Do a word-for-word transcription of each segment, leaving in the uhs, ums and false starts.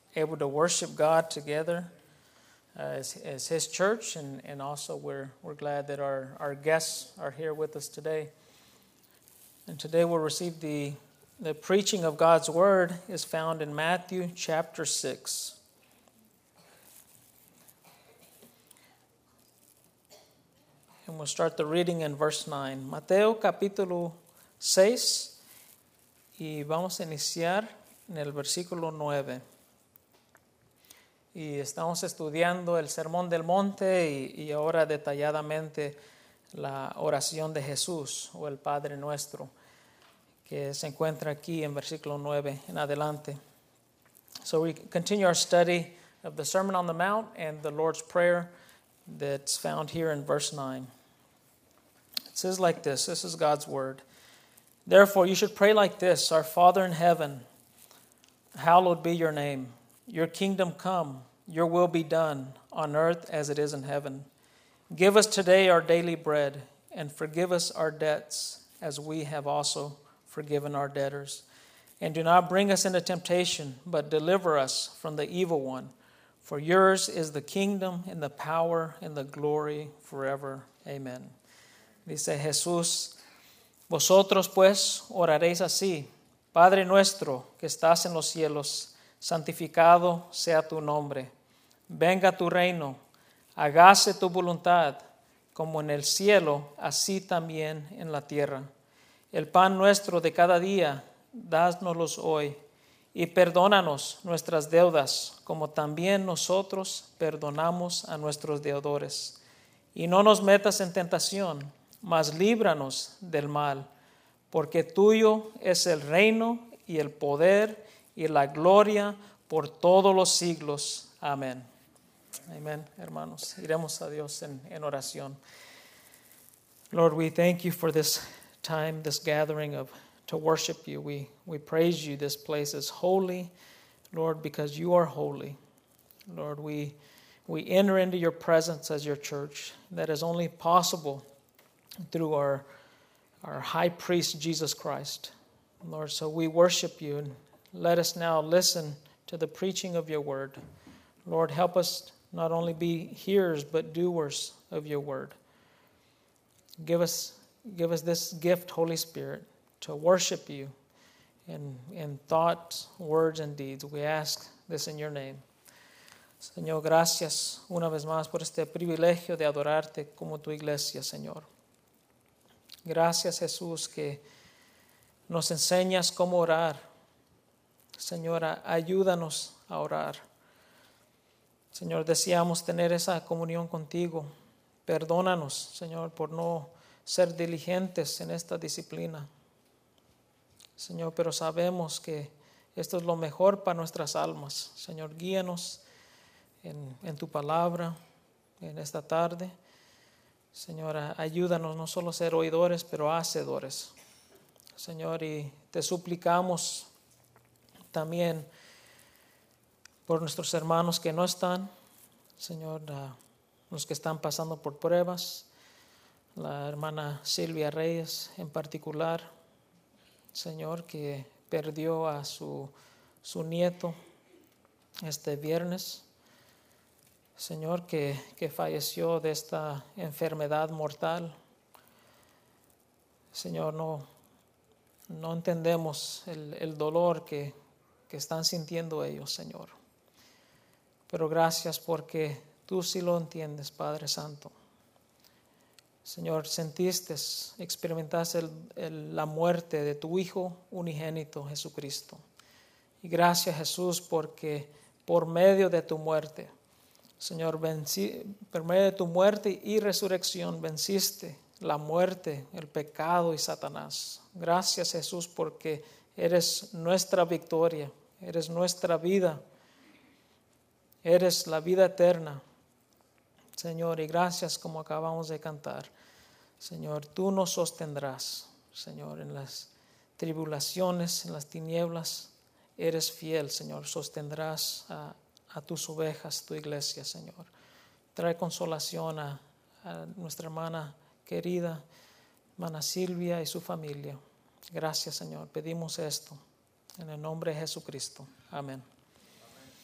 able to worship God together uh, as, as His church, and, and also we're we're glad that our, our guests are here with us today. And today we'll receive the the preaching of God's Word is found in Matthew chapter six. And we'll start the reading in verse nine. Mateo capítulo seis, y vamos a iniciar en el versículo nueve. Y estamos estudiando el Sermón del Monte y, y ahora detalladamente la oración de Jesús o el Padre Nuestro, que se encuentra aquí en versículo nueve en adelante. So we continue our study of the Sermon on the Mount and the Lord's Prayer that's found here in verse nine. It says like this, this is God's word. Therefore you should pray like this, Our Father in heaven, hallowed be your name. Your kingdom come, your will be done on earth as it is in heaven. Give us today our daily bread, and forgive us our debts as we have also forgiven our debtors. And do not bring us into temptation, but deliver us from the evil one. For yours is the kingdom and the power and the glory forever. Amen. Dice Jesús, vosotros pues oraréis así, Padre nuestro que estás en los cielos, santificado sea tu nombre. Venga tu reino, hágase tu voluntad, como en el cielo, así también en la tierra. El pan nuestro de cada día, dánoslos hoy, y perdónanos nuestras deudas, como también nosotros perdonamos a nuestros deudores. Y no nos metas en tentación, mas líbranos del mal, porque tuyo es el reino y el poder y la gloria por todos los siglos. Amén. Amén, hermanos. Iremos a Dios en, en oración. Lord, we thank you for this time, this gathering of to worship you. We we praise you. This place is holy, Lord, because you are holy. Lord, we we enter into your presence as your church. That is only possible through our our high priest Jesus Christ. Lord, so we worship you, and let us now listen to the preaching of your word. Lord, help us not only be hearers but doers of your word. Give us give us this gift, Holy Spirit, to worship you in, in thoughts, words, and deeds. We ask this in your name. Señor, gracias una vez más por este privilegio de adorarte como tu iglesia, Señor. Gracias, Jesús, que nos enseñas cómo orar. Señora, ayúdanos a orar. Señor, deseamos tener esa comunión contigo. Perdónanos, Señor, por no ser diligentes en esta disciplina. Señor, pero sabemos que esto es lo mejor para nuestras almas. Señor, guíanos en, en tu palabra en esta tarde. Señor, ayúdanos no solo a ser oidores, pero hacedores. Señor, y te suplicamos también por nuestros hermanos que no están, Señor, uh, los que están pasando por pruebas, la hermana Silvia Reyes en particular, Señor, que perdió a su, su nieto este viernes, Señor, que, que falleció de esta enfermedad mortal. Señor, no, no entendemos el, el dolor que, que están sintiendo ellos, Señor. Pero gracias porque tú sí lo entiendes, Padre Santo. Señor, sentiste, experimentaste el, el, la muerte de tu Hijo unigénito, Jesucristo. Y gracias, Jesús, porque por medio de tu muerte, Señor, vencí, por medio de tu muerte y resurrección, venciste la muerte, el pecado y Satanás. Gracias, Jesús, porque eres nuestra victoria, eres nuestra vida, eres la vida eterna. Señor, y gracias como acabamos de cantar. Señor, tú nos sostendrás, Señor, en las tribulaciones, en las tinieblas, eres fiel, Señor, sostendrás a, a tus ovejas, tu iglesia, Señor. Trae consolación a, a nuestra hermana querida, hermana Silvia y su familia. Gracias, Señor, pedimos esto en el nombre de Jesucristo. Amén.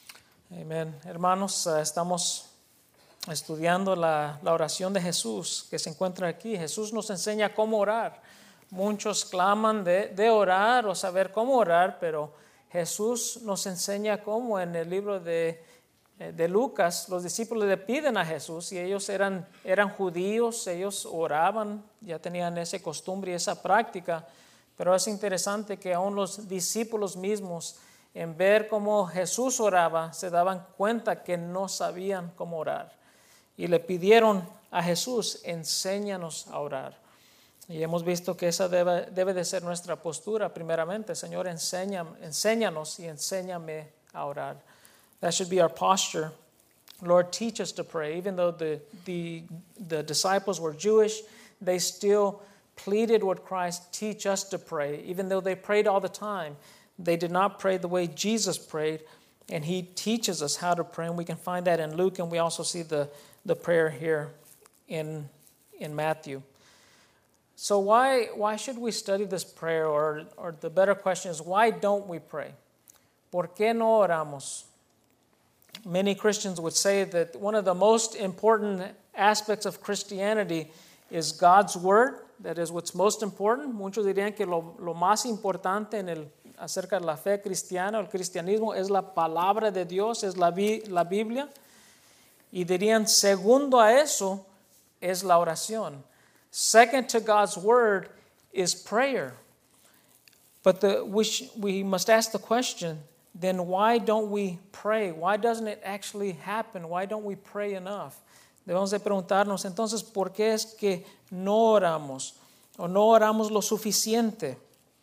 Amén. Hermanos, uh, estamos estudiando la, la oración de Jesús que se encuentra aquí. Jesús nos enseña cómo orar. Muchos claman de, de orar o saber cómo orar, pero Jesús nos enseña cómo. En el libro de, de Lucas, los discípulos le piden a Jesús, y ellos eran, eran judíos, ellos oraban, ya tenían esa costumbre y esa práctica, pero es interesante que aún los discípulos mismos, en ver cómo Jesús oraba, se daban cuenta que no sabían cómo orar. Y le pidieron a Jesús, enséñanos a orar. Y hemos visto que esa debe, debe de ser nuestra postura primeramente. Señor, enseña, enséñanos y enséñame a orar. That should be our posture. Lord, teach us to pray. Even though the, the, the disciples were Jewish, they still pleaded with Christ, teach us to pray. Even though they prayed all the time, they did not pray the way Jesus prayed, and he teaches us how to pray, and we can find that in Luke, and we also see the, the prayer here in, in Matthew. So why, why should we study this prayer, or, or the better question is, why don't we pray? ¿Por qué no oramos? Many Christians would say that one of the most important aspects of Christianity is God's Word. That is what's most important. Muchos dirían que lo, lo más importante en el acerca de la fe cristiana, el cristianismo, es la palabra de Dios, es la, la Biblia. Y dirían, segundo a eso, es la oración. Second to God's word is prayer. But the, we, sh, we must ask the question, then why don't we pray? Why doesn't it actually happen? Why don't we pray enough? Debemos de preguntarnos, entonces, ¿por qué es que no oramos? O no oramos lo suficiente.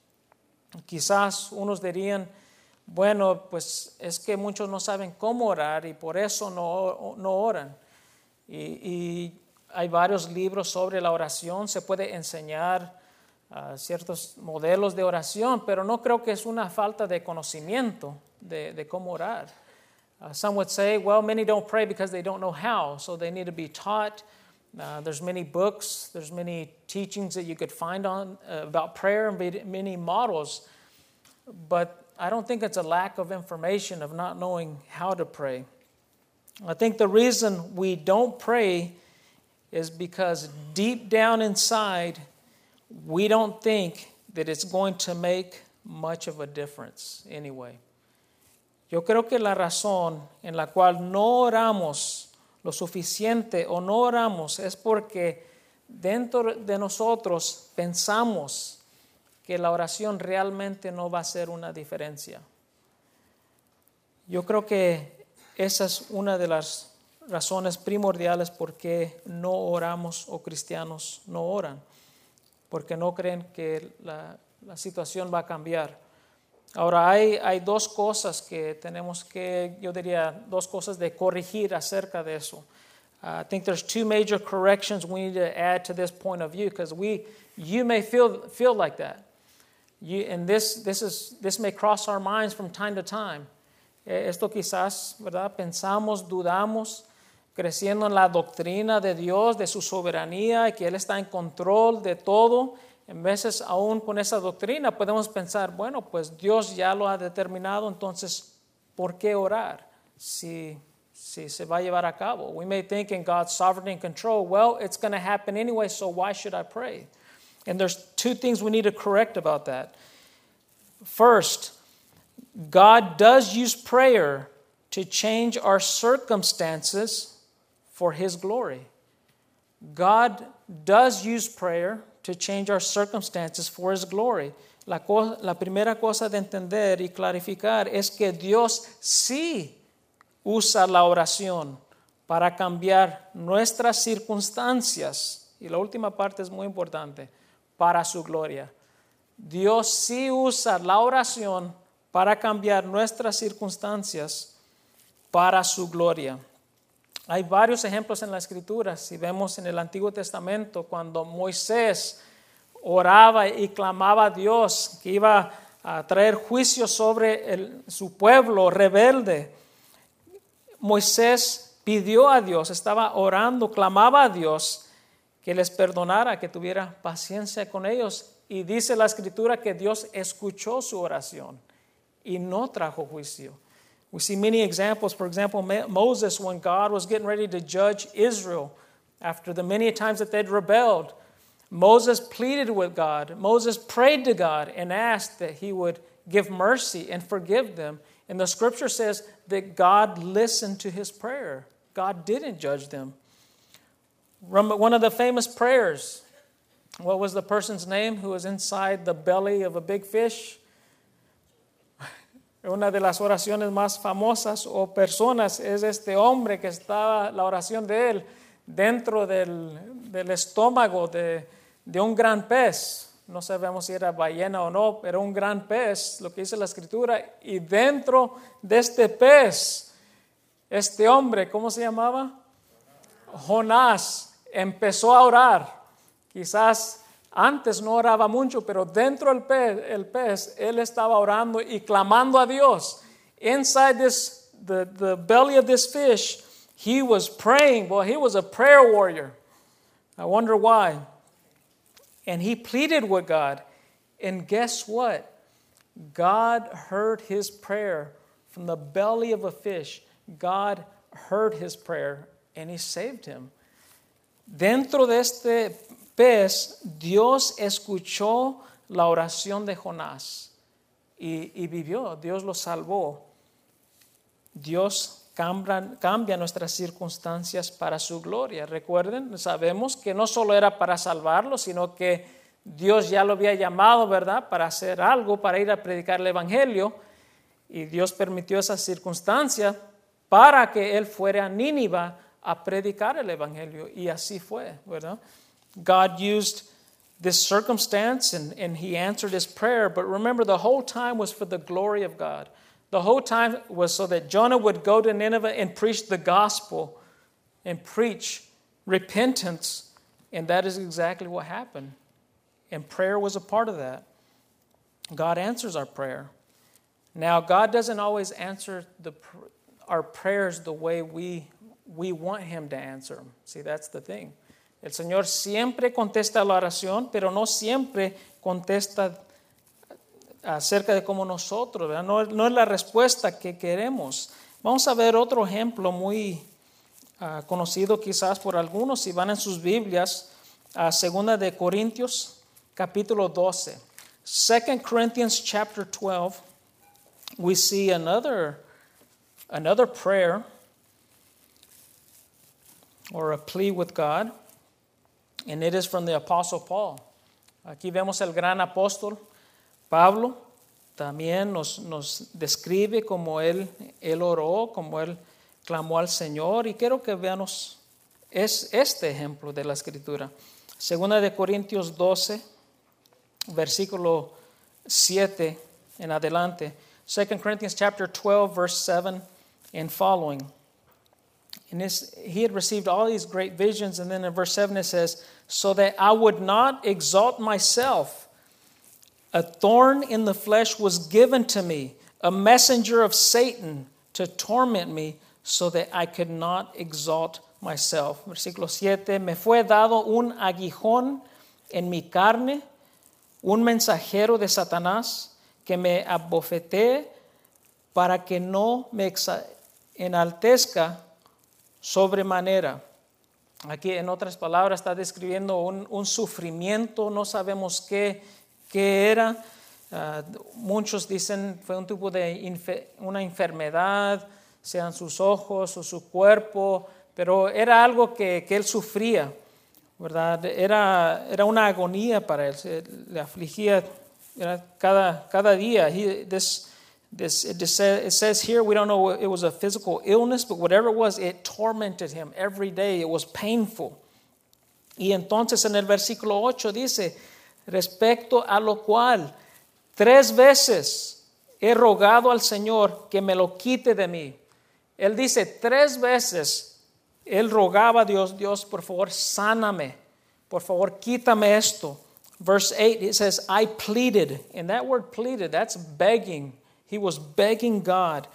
Quizás unos dirían, bueno, pues es que muchos no saben cómo orar y por eso no, no oran. Y, y hay varios libros sobre la oración, se puede enseñar uh, ciertos modelos de oración, pero no creo que es una falta de conocimiento de, de cómo orar. Uh, some would say, well, many don't pray because they don't know how, so they need to be taught. Uh, there's many books, there's many teachings that you could find on uh, about prayer, and many models, but I don't think it's a lack of information of not knowing how to pray. I think the reason we don't pray is because deep down inside, we don't think that it's going to make much of a difference anyway. Yo creo que la razón en la cual no oramos lo suficiente o no oramos es porque dentro de nosotros pensamos que la oración realmente no va a hacer una diferencia. Yo creo que esa es una de las razones primordiales por qué no oramos o cristianos no oran, porque no creen que la, la situación va a cambiar. Ahora, hay, hay dos cosas que tenemos que, yo diría, dos cosas de corregir acerca de eso. Uh, I think there's two major corrections we need to add to this point of view, because we, you may feel feel like that. You, and this, this, is, this may cross our minds from time to time. Esto quizás, ¿verdad? Pensamos, dudamos, creciendo en la doctrina de Dios, de su soberanía, y que Él está en control de todo. En veces, aún con esa doctrina, podemos pensar, bueno, pues Dios ya lo ha determinado, entonces, ¿por qué orar si, si se va a llevar a cabo? We may think in God's sovereignty and control, well, it's going to happen anyway, so why should I pray? And there's two things we need to correct about that. First, God does use prayer to change our circumstances for His glory. God does use prayer to change our circumstances for His glory. La, co- la primera cosa de entender y clarificar es que Dios sí usa la oración para cambiar nuestras circunstancias. Y la última parte es muy importante, para su gloria. Dios sí usa la oración para cambiar nuestras circunstancias para su gloria. Hay varios ejemplos en la Escritura. Si vemos en el Antiguo Testamento, cuando Moisés oraba y clamaba a Dios que iba a traer juicio sobre el, su pueblo rebelde, Moisés pidió a Dios, estaba orando, clamaba a Dios que les perdonara, que tuviera paciencia con ellos. Y dice la Escritura que Dios escuchó su oración y no trajo juicio. We see many examples. For example, Moses, when God was getting ready to judge Israel after the many times that they'd rebelled, Moses pleaded with God. Moses prayed to God and asked that he would give mercy and forgive them. And the scripture says that God listened to his prayer. God didn't judge them. Remember one of the famous prayers. What was the person's name who was inside the belly of a big fish? Una de las oraciones más famosas o personas es este hombre que estaba, la oración de él, dentro del, del estómago de, de un gran pez. No sabemos si era ballena o no, pero un gran pez, lo que dice la escritura. Y dentro de este pez, este hombre, ¿cómo se llamaba? Jonás, empezó a orar. Quizás antes no oraba mucho, pero dentro del pez, el pez, él estaba orando y clamando a Dios. Inside this, the, the belly of this fish, he was praying. Well, he was a prayer warrior. I wonder why. And he pleaded with God. And guess what? God heard his prayer from the belly of a fish. God heard his prayer and he saved him. Dentro de este pez, Dios escuchó la oración de Jonás y, y vivió. Dios lo salvó. Dios cambia, cambia nuestras circunstancias para su gloria. Recuerden, sabemos que no solo era para salvarlo, sino que Dios ya lo había llamado, ¿verdad?, para hacer algo, para ir a predicar el evangelio. Y Dios permitió esa circunstancia para que él fuera a Nínive a predicar el evangelio. Y así fue, ¿verdad? God used this circumstance and, and he answered his prayer. But remember, the whole time was for the glory of God. The whole time was so that Jonah would go to Nineveh and preach the gospel and preach repentance. And that is exactly what happened. And prayer was a part of that. God answers our prayer. Now, God doesn't always answer the, our prayers the way we, we want him to answer them. See, that's the thing. El Señor siempre contesta la oración, pero no siempre contesta acerca de cómo nosotros, ¿verdad? No, no es la respuesta que queremos. Vamos a ver otro ejemplo muy uh, conocido quizás por algunos, si van en sus Biblias, a Segunda de Corintios, capítulo doce. Second Corinthians chapter twelve, we see another, another prayer or a plea with God. And it is from the Apostle Paul. Aquí vemos el gran apóstol Pablo. También nos, nos describe cómo él, él oró, cómo él clamó al Señor. Y quiero que veamos es este ejemplo de la Escritura. Segunda de Corintios doce, versículo siete en adelante. Second Corinthians chapter twelve, verse seven and following. And this, he had received all these great visions. And then in verse seven it says, so that I would not exalt myself, a thorn in the flesh was given to me, a messenger of Satan to torment me, so that I could not exalt myself. Versículo siete, me fue dado un aguijón en mi carne, un mensajero de Satanás, que me abofetee para que no me enaltezca sobremanera. Aquí, en otras palabras, está describiendo un, un sufrimiento, no sabemos qué, qué era. Uh, muchos dicen fue un tipo de infe, una enfermedad, sean sus ojos o su cuerpo, pero era algo que, que él sufría, ¿verdad? Era, era una agonía para él, se, le afligía era cada, cada día. He, this, This, it, it says here, we don't know it was a physical illness, but whatever it was, it tormented him every day. It was painful. Y entonces en el versículo ocho dice, respecto a lo cual, tres veces he rogado al Señor que me lo quite de mí. Él dice, tres veces, él rogaba a Dios, Dios, por favor, sáname. Por favor, quítame esto. Verse eight, it says, I pleaded. And that word pleaded, that's begging. He was begging God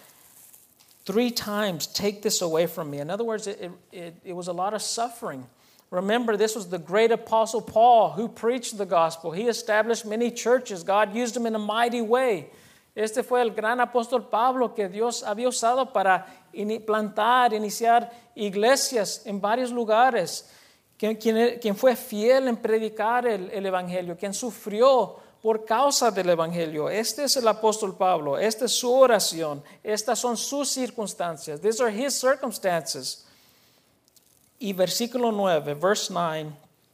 three times, take this away from me. In other words, it, it, it was a lot of suffering. Remember, this was the great apostle Paul who preached the gospel. He established many churches. God used him in a mighty way. Este fue el gran apóstol Pablo que Dios había usado para plantar, iniciar iglesias en varios lugares. Quien, quien, quien fue fiel en predicar el, el Evangelio, quien sufrió por causa del Evangelio. Este es el apóstol Pablo, esta es su oración, estas son sus circunstancias. These are his circumstances. Y versículo nueve, verse nine,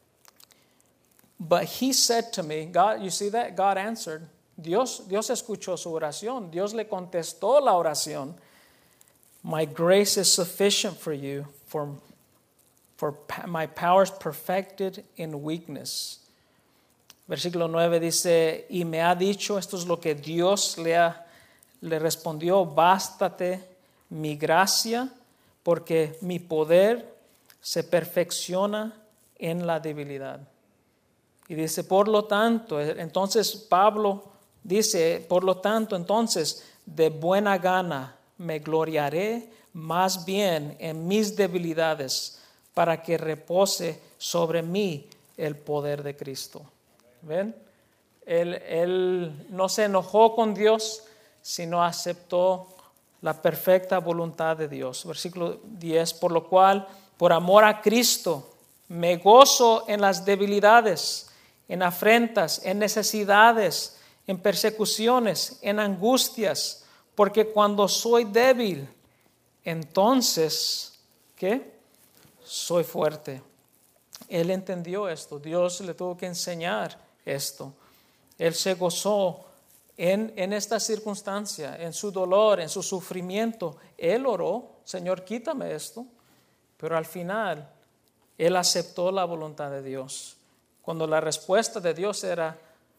but he said to me, God, you see that? God answered. Dios, Dios escuchó su oración, Dios le contestó la oración. My grace is sufficient for you, for For my power is perfected in weakness. Versículo nueve dice, y me ha dicho, esto es lo que Dios le, ha, le respondió, bástate mi gracia, porque mi poder se perfecciona en la debilidad. Y dice, por lo tanto, entonces Pablo dice, por lo tanto, entonces, de buena gana me gloriaré más bien en mis debilidades, para que repose sobre mí el poder de Cristo. ¿Ven? Él, él no se enojó con Dios, sino aceptó la perfecta voluntad de Dios. Versículo diez, por lo cual, por amor a Cristo, me gozo en las debilidades, en afrentas, en necesidades, en persecuciones, en angustias, porque cuando soy débil, entonces, ¿qué? Soy fuerte. Él entendió esto. Dios le tuvo que enseñar esto. Él se gozó en, en esta circunstancia, en su dolor, en su sufrimiento. Él oró, Señor, quítame esto. Pero al final, él aceptó la voluntad de Dios. Cuando la respuesta de Dios era,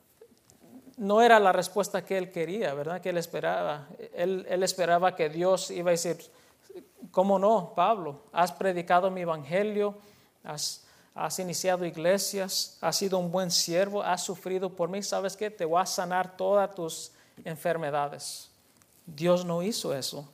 no era la respuesta que él quería, ¿verdad? Que él esperaba. Él, él esperaba que Dios iba a decir, ¿cómo no, Pablo? Has predicado mi evangelio, has, has iniciado iglesias, has sido un buen siervo, has sufrido por mí. ¿Sabes qué? Te voy a sanar todas tus enfermedades. Dios no hizo eso.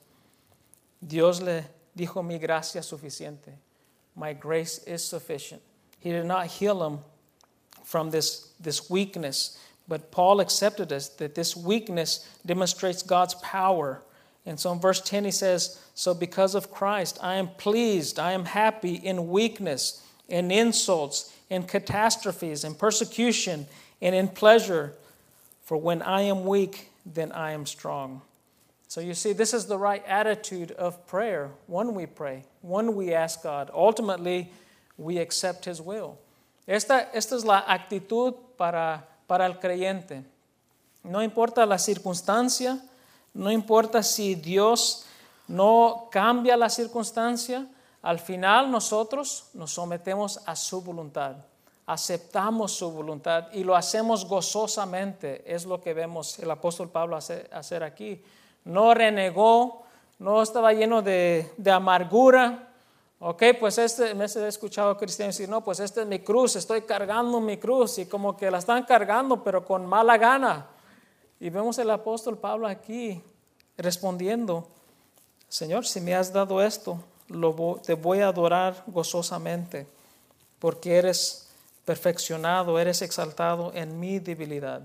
Dios le dijo, mi gracia es suficiente. My grace is sufficient. He did not heal him from this, this weakness, but Paul accepted this, that this weakness demonstrates God's power. And so in verse ten he says, so because of Christ, I am pleased, I am happy in weakness, in insults, in catastrophes, in persecution, and in pleasure. For when I am weak, then I am strong. So you see, this is the right attitude of prayer when we pray, when we ask God. Ultimately, we accept His will. Esta, esta es la actitud para, para el creyente. No importa la circunstancia, no importa si Dios no cambia la circunstancia, al final nosotros nos sometemos a su voluntad, aceptamos su voluntad y lo hacemos gozosamente. Es lo que vemos el apóstol Pablo hacer, hacer aquí. No renegó, no estaba lleno de, de amargura. Ok, pues este, me he escuchado a cristianos decir, no, pues esta es mi cruz, estoy cargando mi cruz, y como que la están cargando, pero con mala gana. Y vemos el apóstol Pablo aquí respondiendo, Señor, si me has dado esto, lo, te voy a adorar gozosamente, porque eres perfeccionado, eres exaltado en mi debilidad.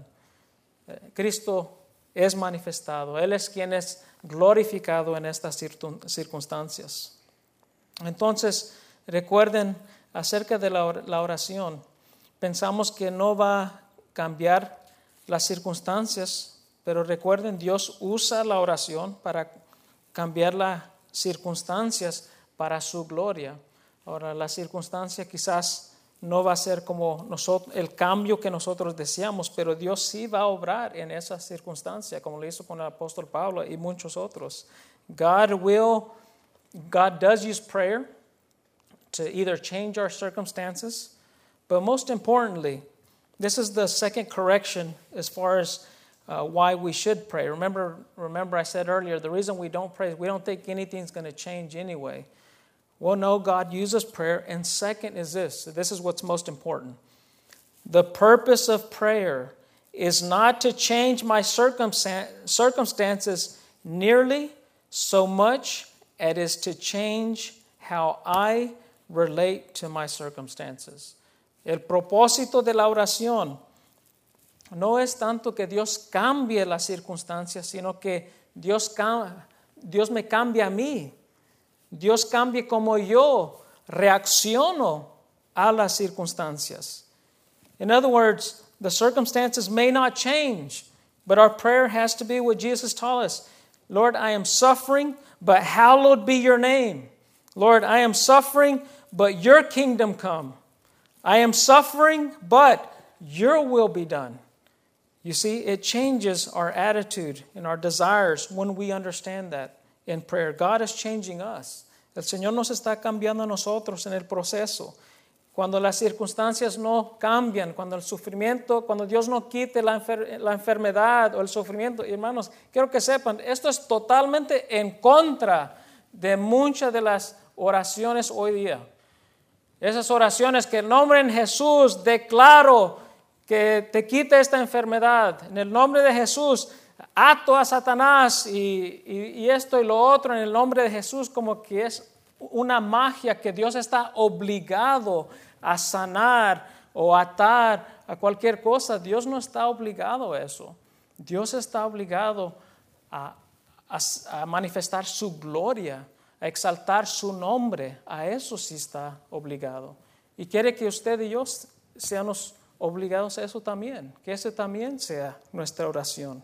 Cristo es manifestado, Él es quien es glorificado en estas circunstancias. Entonces, recuerden acerca de la oración, pensamos que no va a cambiar las circunstancias, pero recuerden, Dios usa la oración para cambiar las circunstancias para su gloria. Ahora, la circunstancia quizás no va a ser como nosotros, el cambio que nosotros deseamos, pero Dios sí va a obrar en esa circunstancia, como lo hizo con el apóstol Pablo y muchos otros. God will, God does use prayer to either change our circumstances, but most importantly, this is the second correction as far as uh, why we should pray. Remember, remember I said earlier, the reason we don't pray is we don't think anything's going to change anyway. Well, no, God uses prayer. And second is this. This is what's most important. The purpose of prayer is not to change my circumstances nearly so much as it is to change how I relate to my circumstances. El propósito de la oración no es tanto que Dios cambie las circunstancias, sino que Dios, Dios me cambia a mí. Dios cambie como yo reacciono a las circunstancias. In other words, the circumstances may not change, but our prayer has to be what Jesus taught us. Lord, I am suffering, but hallowed be your name. Lord, I am suffering, but your kingdom come. I am suffering, but your will be done. You see, it changes our attitude and our desires when we understand that in prayer. God is changing us. El Señor nos está cambiando a nosotros en el proceso. Cuando las circunstancias no cambian, cuando el sufrimiento, cuando Dios no quite la, enfer- la enfermedad o el sufrimiento. Hermanos, quiero que sepan, esto es totalmente en contra de muchas de las oraciones hoy día. Esas oraciones que en nombre de Jesús declaro que te quite esta enfermedad. En el nombre de Jesús ato a Satanás y, y, y esto y lo otro en el nombre de Jesús, como que es una magia que Dios está obligado a sanar o atar a cualquier cosa. Dios no está obligado a eso. Dios está obligado a, a, a manifestar su gloria, a exaltar su nombre. A eso sí está obligado. Y quiere que usted y yo seamos obligados a eso también, que ese también sea nuestra oración.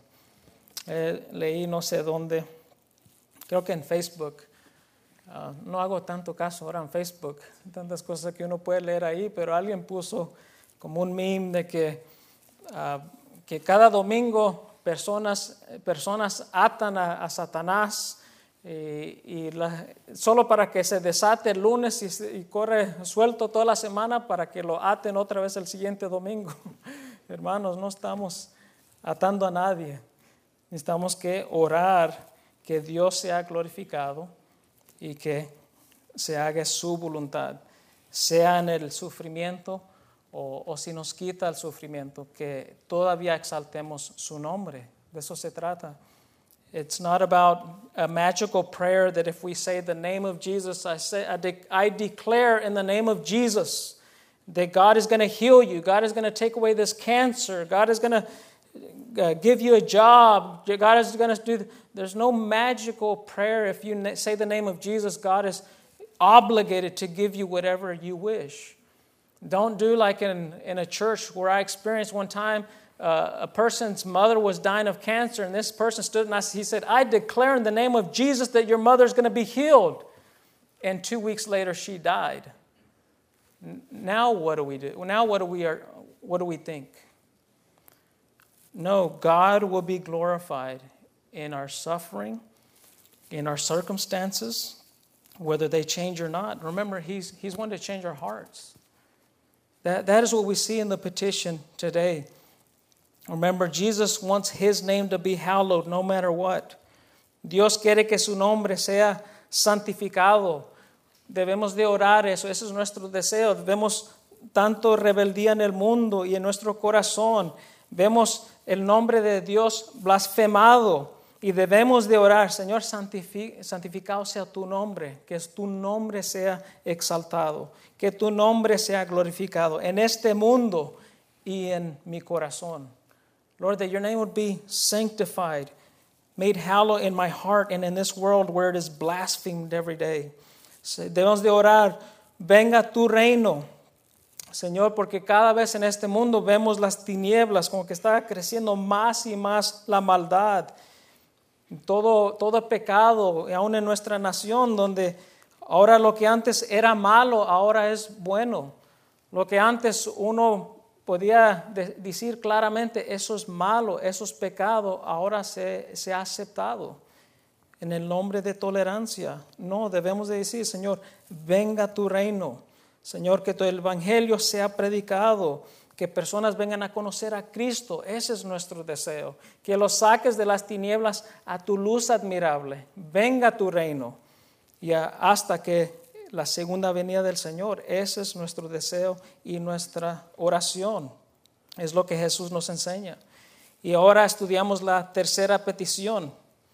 Eh, leí no sé dónde, creo que en Facebook. Uh, no hago tanto caso ahora en Facebook, tantas cosas que uno puede leer ahí, pero alguien puso como un meme de que, uh, que cada domingo personas, personas atan a, a Satanás y, y la, solo para que se desate el lunes y, y corre suelto toda la semana para que lo aten otra vez el siguiente domingo. Hermanos, no estamos atando a nadie. Necesitamos que orar, que Dios sea glorificado y que se haga su voluntad, sea en el sufrimiento o, o si nos quita el sufrimiento, que todavía exaltemos su nombre. De eso se trata. It's not about a magical prayer that if we say the name of Jesus, I, say, I, de- I declare in the name of Jesus that God is going to heal you, God is going to take away this cancer, God is going to Uh, give you a job. God is going to do. There's no magical prayer. If you na- say the name of Jesus, God is obligated to give you whatever you wish. Don't do like in, in a church where I experienced one time, uh, a person's mother was dying of cancer, and this person stood and I, he said, I declare in the name of Jesus that your mother is going to be healed. And two weeks later, she died. N- now what do we do? Now what do we are? What do we think? No, God will be glorified in our suffering, in our circumstances, whether they change or not. Remember, He's He's wanting to change our hearts. That, that is what we see in the petition today. Remember, Jesus wants His name to be hallowed no matter what. Dios quiere que su nombre sea santificado. Debemos de orar eso, ese es nuestro deseo. Vemos tanto rebeldía en el mundo y en nuestro corazón. Vemos el nombre de Dios blasfemado y debemos de orar, Señor, santificado sea tu nombre, que tu nombre sea exaltado, que tu nombre sea glorificado en este mundo y en mi corazón. Lord, that your name would be sanctified, made hallowed in my heart and in this world where it is blasphemed every day. Debemos de orar, venga tu reino, Señor, porque cada vez en este mundo vemos las tinieblas, como que está creciendo más y más la maldad. Todo, todo pecado, aún en nuestra nación, donde ahora lo que antes era malo, ahora es bueno. Lo que antes uno podía de- decir claramente, eso es malo, eso es pecado, ahora se, se ha aceptado. En el nombre de tolerancia, no, debemos de decir, Señor, venga tu reino. Señor, que tu evangelio sea predicado, que personas vengan a conocer a Cristo. Ese es nuestro deseo. Que los saques de las tinieblas a tu luz admirable. Venga tu reino. Y a, hasta que la segunda venida del Señor. Ese es nuestro deseo y nuestra oración. Es lo que Jesús nos enseña. Y ahora estudiamos la tercera petición.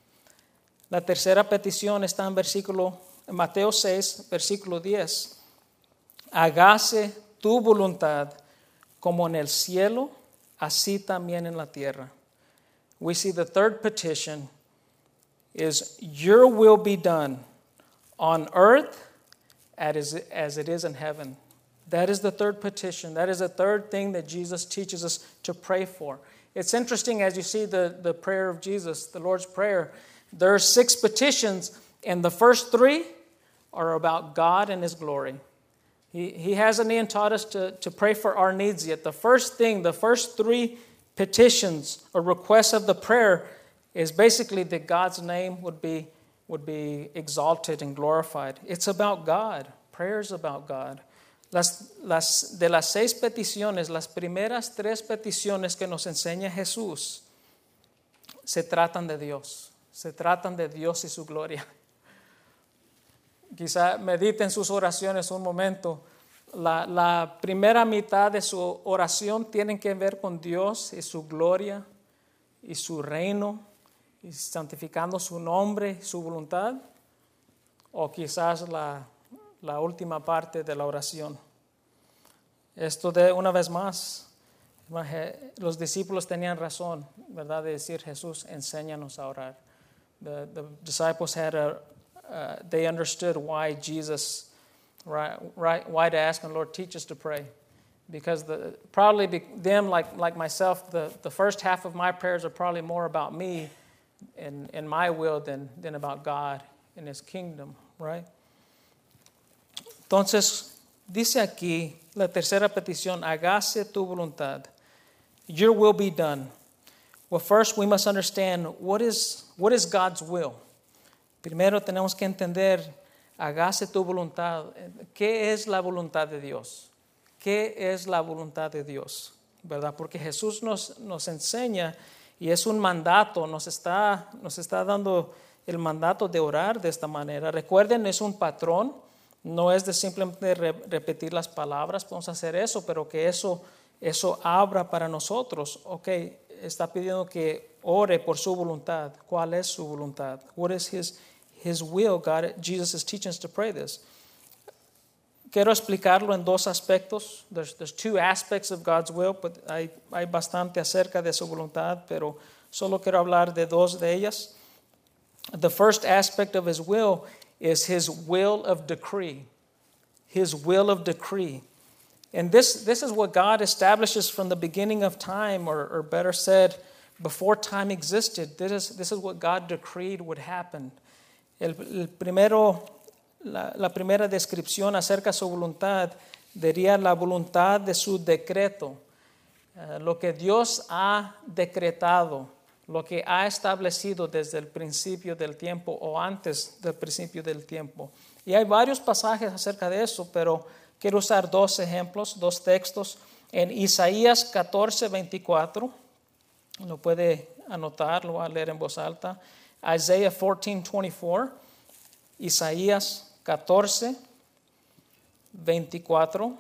La tercera petición está en versículo, en Mateo seis, versículo diez. Hágase tu voluntad como en el cielo, así también en la tierra. We see the third petition is, your will be done on earth as it is in heaven. That is the third petition. That is the third thing that Jesus teaches us to pray for. It's interesting as you see the, the prayer of Jesus, the Lord's Prayer. There are six petitions, and the first three are about God and His glory. He, he hasn't even taught us to, to pray for our needs yet. The first thing, the first three petitions or requests of the prayer is basically that God's name would be, would be exalted and glorified. It's about God. Prayer is about God. Las, las, de las seis peticiones, las primeras tres peticiones que nos enseña Jesús se tratan de Dios. Se tratan de Dios y su gloria. Quizá mediten sus oraciones un momento. La, la primera mitad de su oración tiene que ver con Dios y su gloria y su reino y santificando su nombre y su voluntad. O quizás la, la última parte de la oración. Esto de una vez más, los discípulos tenían razón, ¿verdad? De decir, Jesús, enséñanos a orar. The, the disciples had a Uh, they understood why Jesus, right, right, why to ask and Lord, teach us to pray. Because the, probably be, them, like, like myself, the, the first half of my prayers are probably more about me and, and my will than, than about God and His kingdom, right? Entonces, dice aquí la tercera petición, hágase tu voluntad. Your will be done. Well, first we must understand what is, what is God's will. Primero tenemos que entender, hágase tu voluntad. ¿Qué es la voluntad de Dios? ¿Qué es la voluntad de Dios? ¿Verdad? Porque Jesús nos, nos enseña y es un mandato, nos está, nos está dando el mandato de orar de esta manera. Recuerden, es un patrón, no es de simplemente re, repetir las palabras, podemos hacer eso, pero que eso, eso abra para nosotros. Ok, está pidiendo que ore por su voluntad. ¿Cuál es su voluntad? What is His His will? God, Jesus is teaching us to pray this. Quiero explicarlo en dos aspectos. There's, there's two aspects of God's will, but hay, hay bastante acerca de su voluntad, pero solo quiero hablar de dos de ellas. The first aspect of His will is His will of decree. His will of decree. And this, this is what God establishes from the beginning of time, or, or better said, before time existed. This is, this is what God decreed would happen. El, el primero, la, la primera descripción acerca de su voluntad diría la voluntad de su decreto. Uh, lo que Dios ha decretado, lo que ha establecido desde el principio del tiempo o antes del principio del tiempo. Y hay varios pasajes acerca de eso, pero quiero usar dos ejemplos, dos textos. En Isaías catorce, veinticuatro, lo puede anotar, lo voy a leer en voz alta. Isaiah fourteen twenty-four, Isaías catorce, veinticuatro,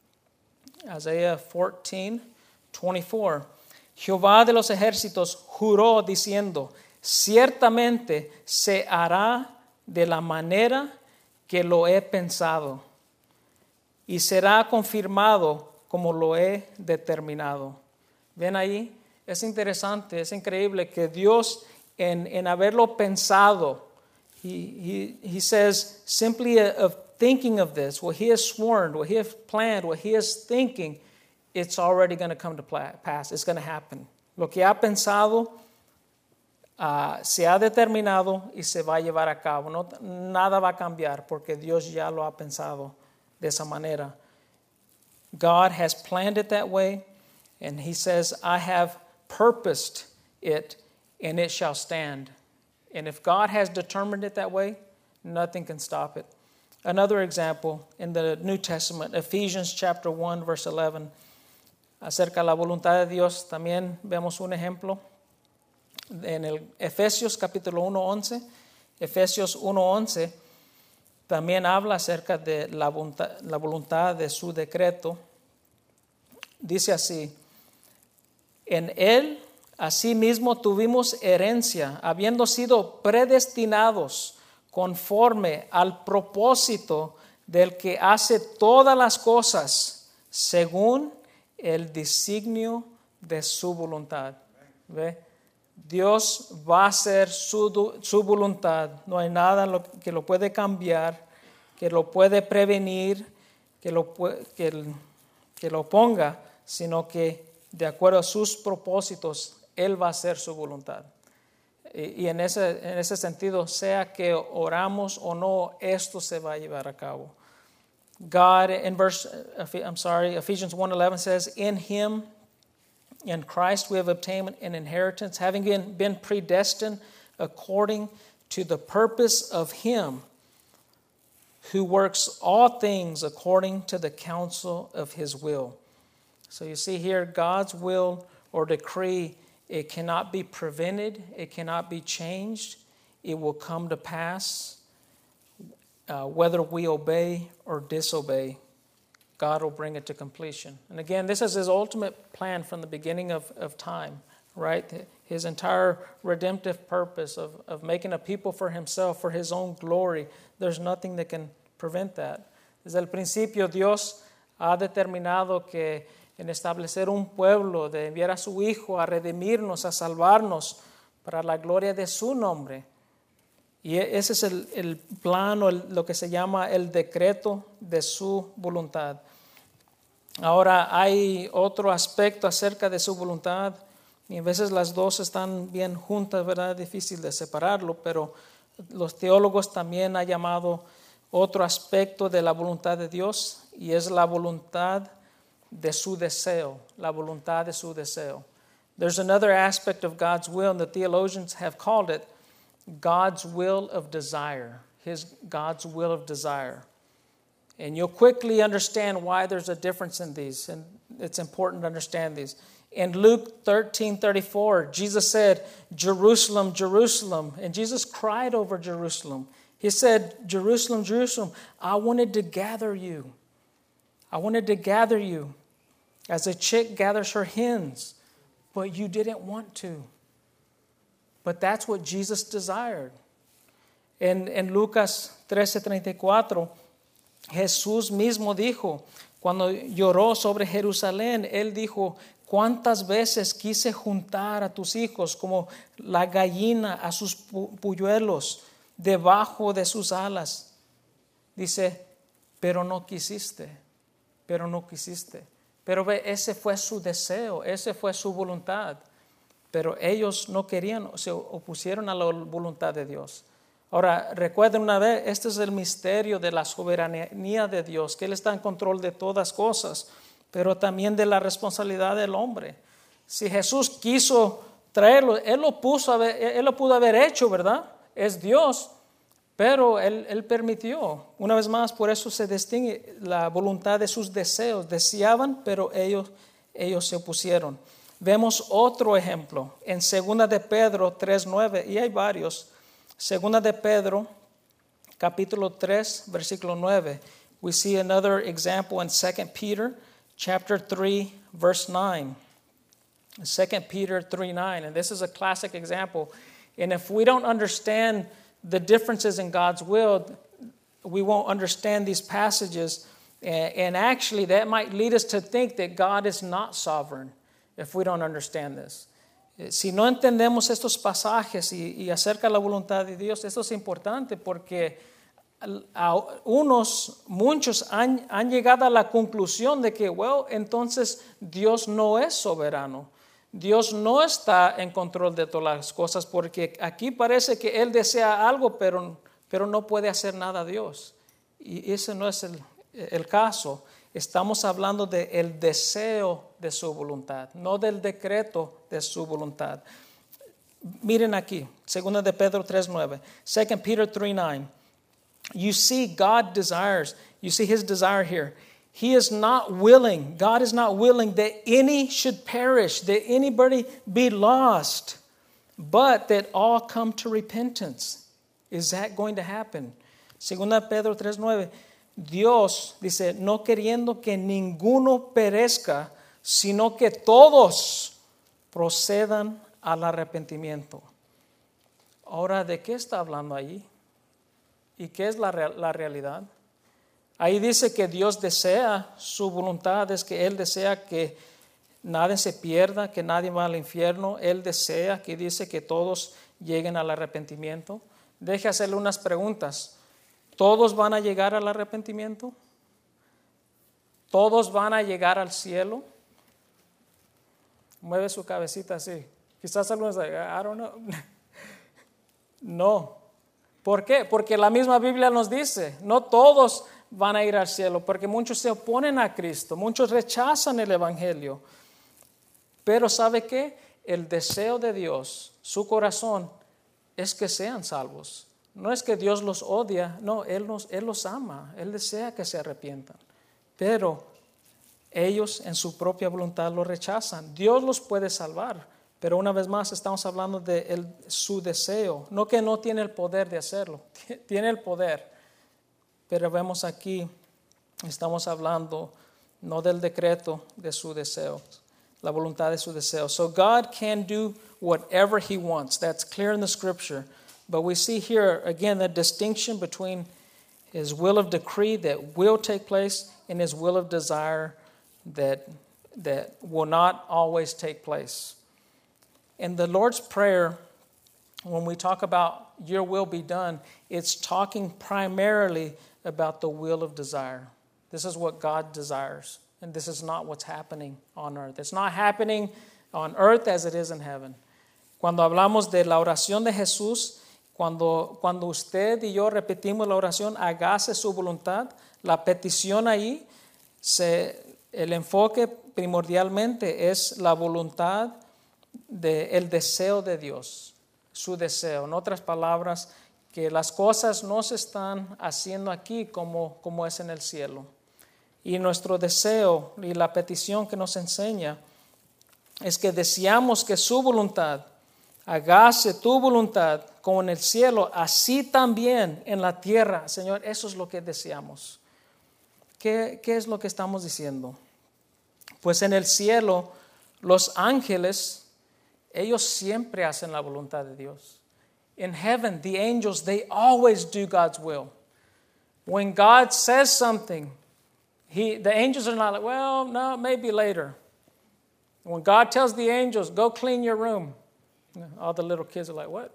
Isaiah fourteen twenty-four. Jehová de los ejércitos juró diciendo, ciertamente se hará de la manera que lo he pensado y será confirmado como lo he determinado. ¿Ven ahí? Es interesante, es increíble que Dios en, en haberlo pensado, he, he, he says simply of thinking of this, what He has sworn, what He has planned, what He is thinking, it's already going to come to pass. It's going to happen. Lo que ha pensado uh, se ha determinado y se va a llevar a cabo. No, nada va a cambiar porque Dios ya lo ha pensado de esa manera. God has planned it that way, and He says, I have purposed it, and it shall stand. And if God has determined it that way, nothing can stop it. Another example in the New Testament, Ephesians chapter one, verse eleven, acerca de la voluntad de Dios, también vemos un ejemplo. En el Efesios capítulo uno, once, Efesios uno, once, también habla acerca de la voluntad, la voluntad de su decreto. Dice así, en Él asimismo tuvimos herencia, habiendo sido predestinados conforme al propósito del que hace todas las cosas según el designio de su voluntad. ¿Ve? Dios va a hacer su, su voluntad. No hay nada lo, que lo puede cambiar, que lo puede prevenir, que lo, que, que lo ponga, sino que de acuerdo a sus propósitos, Él va a hacer su voluntad. Y, y en, ese, en ese sentido, sea que oramos o no, esto se va a llevar a cabo. God, in verse, I'm sorry, Ephesians one eleven says, in Him, in Christ, we have obtained an inheritance, having been, been predestined according to the purpose of Him who works all things according to the counsel of His will. So you see here, God's will or decree, it cannot be prevented, it cannot be changed, it will come to pass. Uh, whether we obey or disobey, God will bring it to completion. And again, this is His ultimate plan from the beginning of, of time, right? His entire redemptive purpose of, of making a people for Himself, for His own glory. There's nothing that can prevent that. Desde el principio, Dios ha determinado que en establecer un pueblo, de enviar a su Hijo a redimirnos, a salvarnos para la gloria de su nombre. Y ese es el, el plan o el, lo que se llama el decreto de su voluntad. Ahora hay otro aspecto acerca de su voluntad y a veces las dos están bien juntas, ¿verdad? Es difícil de separarlo, pero los teólogos también han llamado otro aspecto de la voluntad de Dios y es la voluntad de su deseo, la voluntad de su deseo. There's another aspect of God's will, and the theologians have called it God's will of desire, His God's will of desire. And you'll quickly understand why there's a difference in these, and it's important to understand these. In Luke thirteen thirty-four, Jesus said, Jerusalem, Jerusalem, and Jesus cried over Jerusalem. He said, Jerusalem, Jerusalem, I wanted to gather you. I wanted to gather you as a chick gathers her hens, but you didn't want to. But that's what Jesus desired. En, en Lucas trece treinta y cuatro, Jesús mismo dijo, cuando lloró sobre Jerusalén, Él dijo, ¿cuántas veces quise juntar a tus hijos como la gallina a sus polluelos debajo de sus alas? Dice, pero no quisiste, pero no quisiste. Pero ve, ese fue su deseo, ese fue su voluntad. Pero ellos no querían, se opusieron a la voluntad de Dios. Ahora, recuerden una vez, este es el misterio de la soberanía de Dios, que Él está en control de todas cosas, pero también de la responsabilidad del hombre. Si Jesús quiso traerlo, Él lo, puso, él lo pudo haber hecho, ¿verdad? Es Dios, pero él, él permitió. Una vez más, por eso se distingue la voluntad de sus deseos. Deseaban, pero ellos, ellos se opusieron. Vemos otro ejemplo en Segunda de Pedro tres nueve, y hay varios. Segunda de Pedro, capítulo tres, versículo nueve. We see another example in Second Peter, chapter three, verse nine. Second Peter three nine, and this is a classic example. And if we don't understand the differences in God's will, we won't understand these passages. And, and actually, that might lead us to think that God is not sovereign. If we don't understand this. Si no entendemos estos pasajes y, y acerca de la voluntad de Dios, esto es importante porque a unos, muchos han, han llegado a la conclusión de que, well, entonces Dios no es soberano. Dios no está en control de todas las cosas porque aquí parece que Él desea algo, pero, pero no puede hacer nada Dios. Y ese no es el, el caso. Estamos hablando del deseo de su voluntad, no del decreto de su voluntad. Miren aquí, Segunda de Pedro tres nueve, Second Peter three nine. You see God desires, you see His desire here. He is not willing, God is not willing that any should perish, that anybody be lost, but that all come to repentance. Is that going to happen? Segunda de Pedro tres nueve. Dios dice, no queriendo que ninguno perezca, sino que todos procedan al arrepentimiento. Ahora, ¿de qué está hablando ahí? ¿Y qué es la, la realidad? Ahí dice que Dios desea, su voluntad es que Él desea que nadie se pierda, que nadie va al infierno. Él desea, que dice que todos lleguen al arrepentimiento. Deje hacerle unas preguntas. ¿Todos van a llegar al arrepentimiento? ¿Todos van a llegar al cielo? Mueve su cabecita así. Quizás algunos digan, I don't know. No. ¿Por qué? Porque la misma Biblia nos dice, no todos van a ir al cielo, porque muchos se oponen a Cristo, muchos rechazan el Evangelio. Pero ¿sabe qué? El deseo de Dios, su corazón, es que sean salvos. No es que Dios los odia, no, Él, nos, Él los ama, Él desea que se arrepientan. Pero ellos en su propia voluntad lo rechazan. Dios los puede salvar, pero una vez más estamos hablando de el, su deseo. No que no tiene el poder de hacerlo, tiene el poder. Pero vemos aquí, estamos hablando no del decreto de su deseo, la voluntad de su deseo. So God can do whatever He wants. That's clear in the Scripture. But we see here, again, the distinction between His will of decree that will take place and His will of desire that, that will not always take place. In the Lord's Prayer, when we talk about your will be done, it's talking primarily about the will of desire. This is what God desires, and this is not what's happening on earth. It's not happening on earth as it is in heaven. Cuando hablamos de la oración de Jesús, cuando, cuando usted y yo repetimos la oración, hágase su voluntad, la petición ahí, se, el enfoque primordialmente es la voluntad del deseo de Dios, su deseo. En otras palabras, que las cosas no se están haciendo aquí como, como es en el cielo. Y nuestro deseo y la petición que nos enseña es que deseamos que su voluntad, hágase tu voluntad como en el cielo, así también en la tierra. Señor, eso es lo que deseamos. ¿Qué, qué es lo que estamos diciendo? Pues en el cielo, los ángeles, ellos siempre hacen la voluntad de Dios. In heaven, the angels, they always do God's will. When God says something, he, the angels are not like, well, no, maybe later. When God tells the angels, go clean your room, all the little kids are like, what?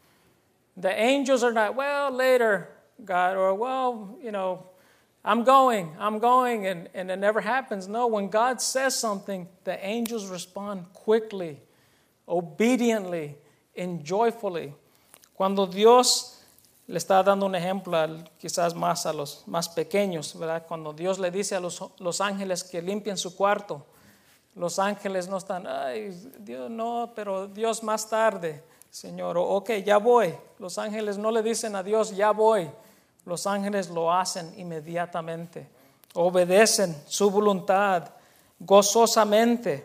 The angels are not, well, later, God, or, well, you know, I'm going, I'm going, and, and it never happens. No, when God says something, the angels respond quickly, obediently, and joyfully. Cuando Dios le está dando un ejemplo, quizás más a los más pequeños, ¿verdad? Cuando Dios le dice a los, los ángeles que limpien su cuarto, los ángeles no están, ay, Dios, no, pero Dios más tarde, Señor, ok, ya voy. Los ángeles no le dicen a Dios, ya voy. Los ángeles lo hacen inmediatamente, obedecen su voluntad gozosamente,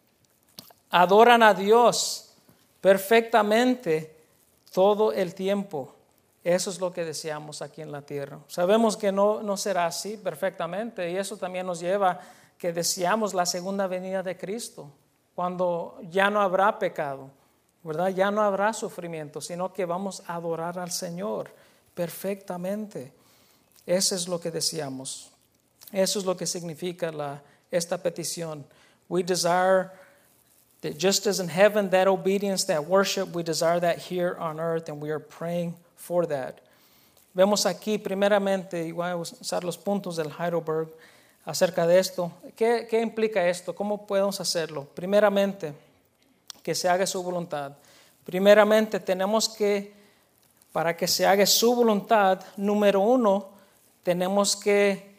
adoran a Dios perfectamente todo el tiempo. Eso es lo que deseamos aquí en la tierra. Sabemos que no, no será así perfectamente, y eso también nos lleva a que deseamos la segunda venida de Cristo, cuando ya no habrá pecado, ¿verdad? Ya no habrá sufrimiento, sino que vamos a adorar al Señor perfectamente. Eso es lo que deseamos. Eso es lo que significa la, esta petición. We desire that just as in heaven, that obedience, that worship, we desire that here on earth, and we are praying for that. Vemos aquí primeramente, y voy a usar los puntos del Heidelberg acerca de esto. ¿Qué, qué implica esto? ¿Cómo podemos hacerlo? Primeramente, que se haga su voluntad. Primeramente, tenemos que, para que se haga su voluntad, número uno, tenemos que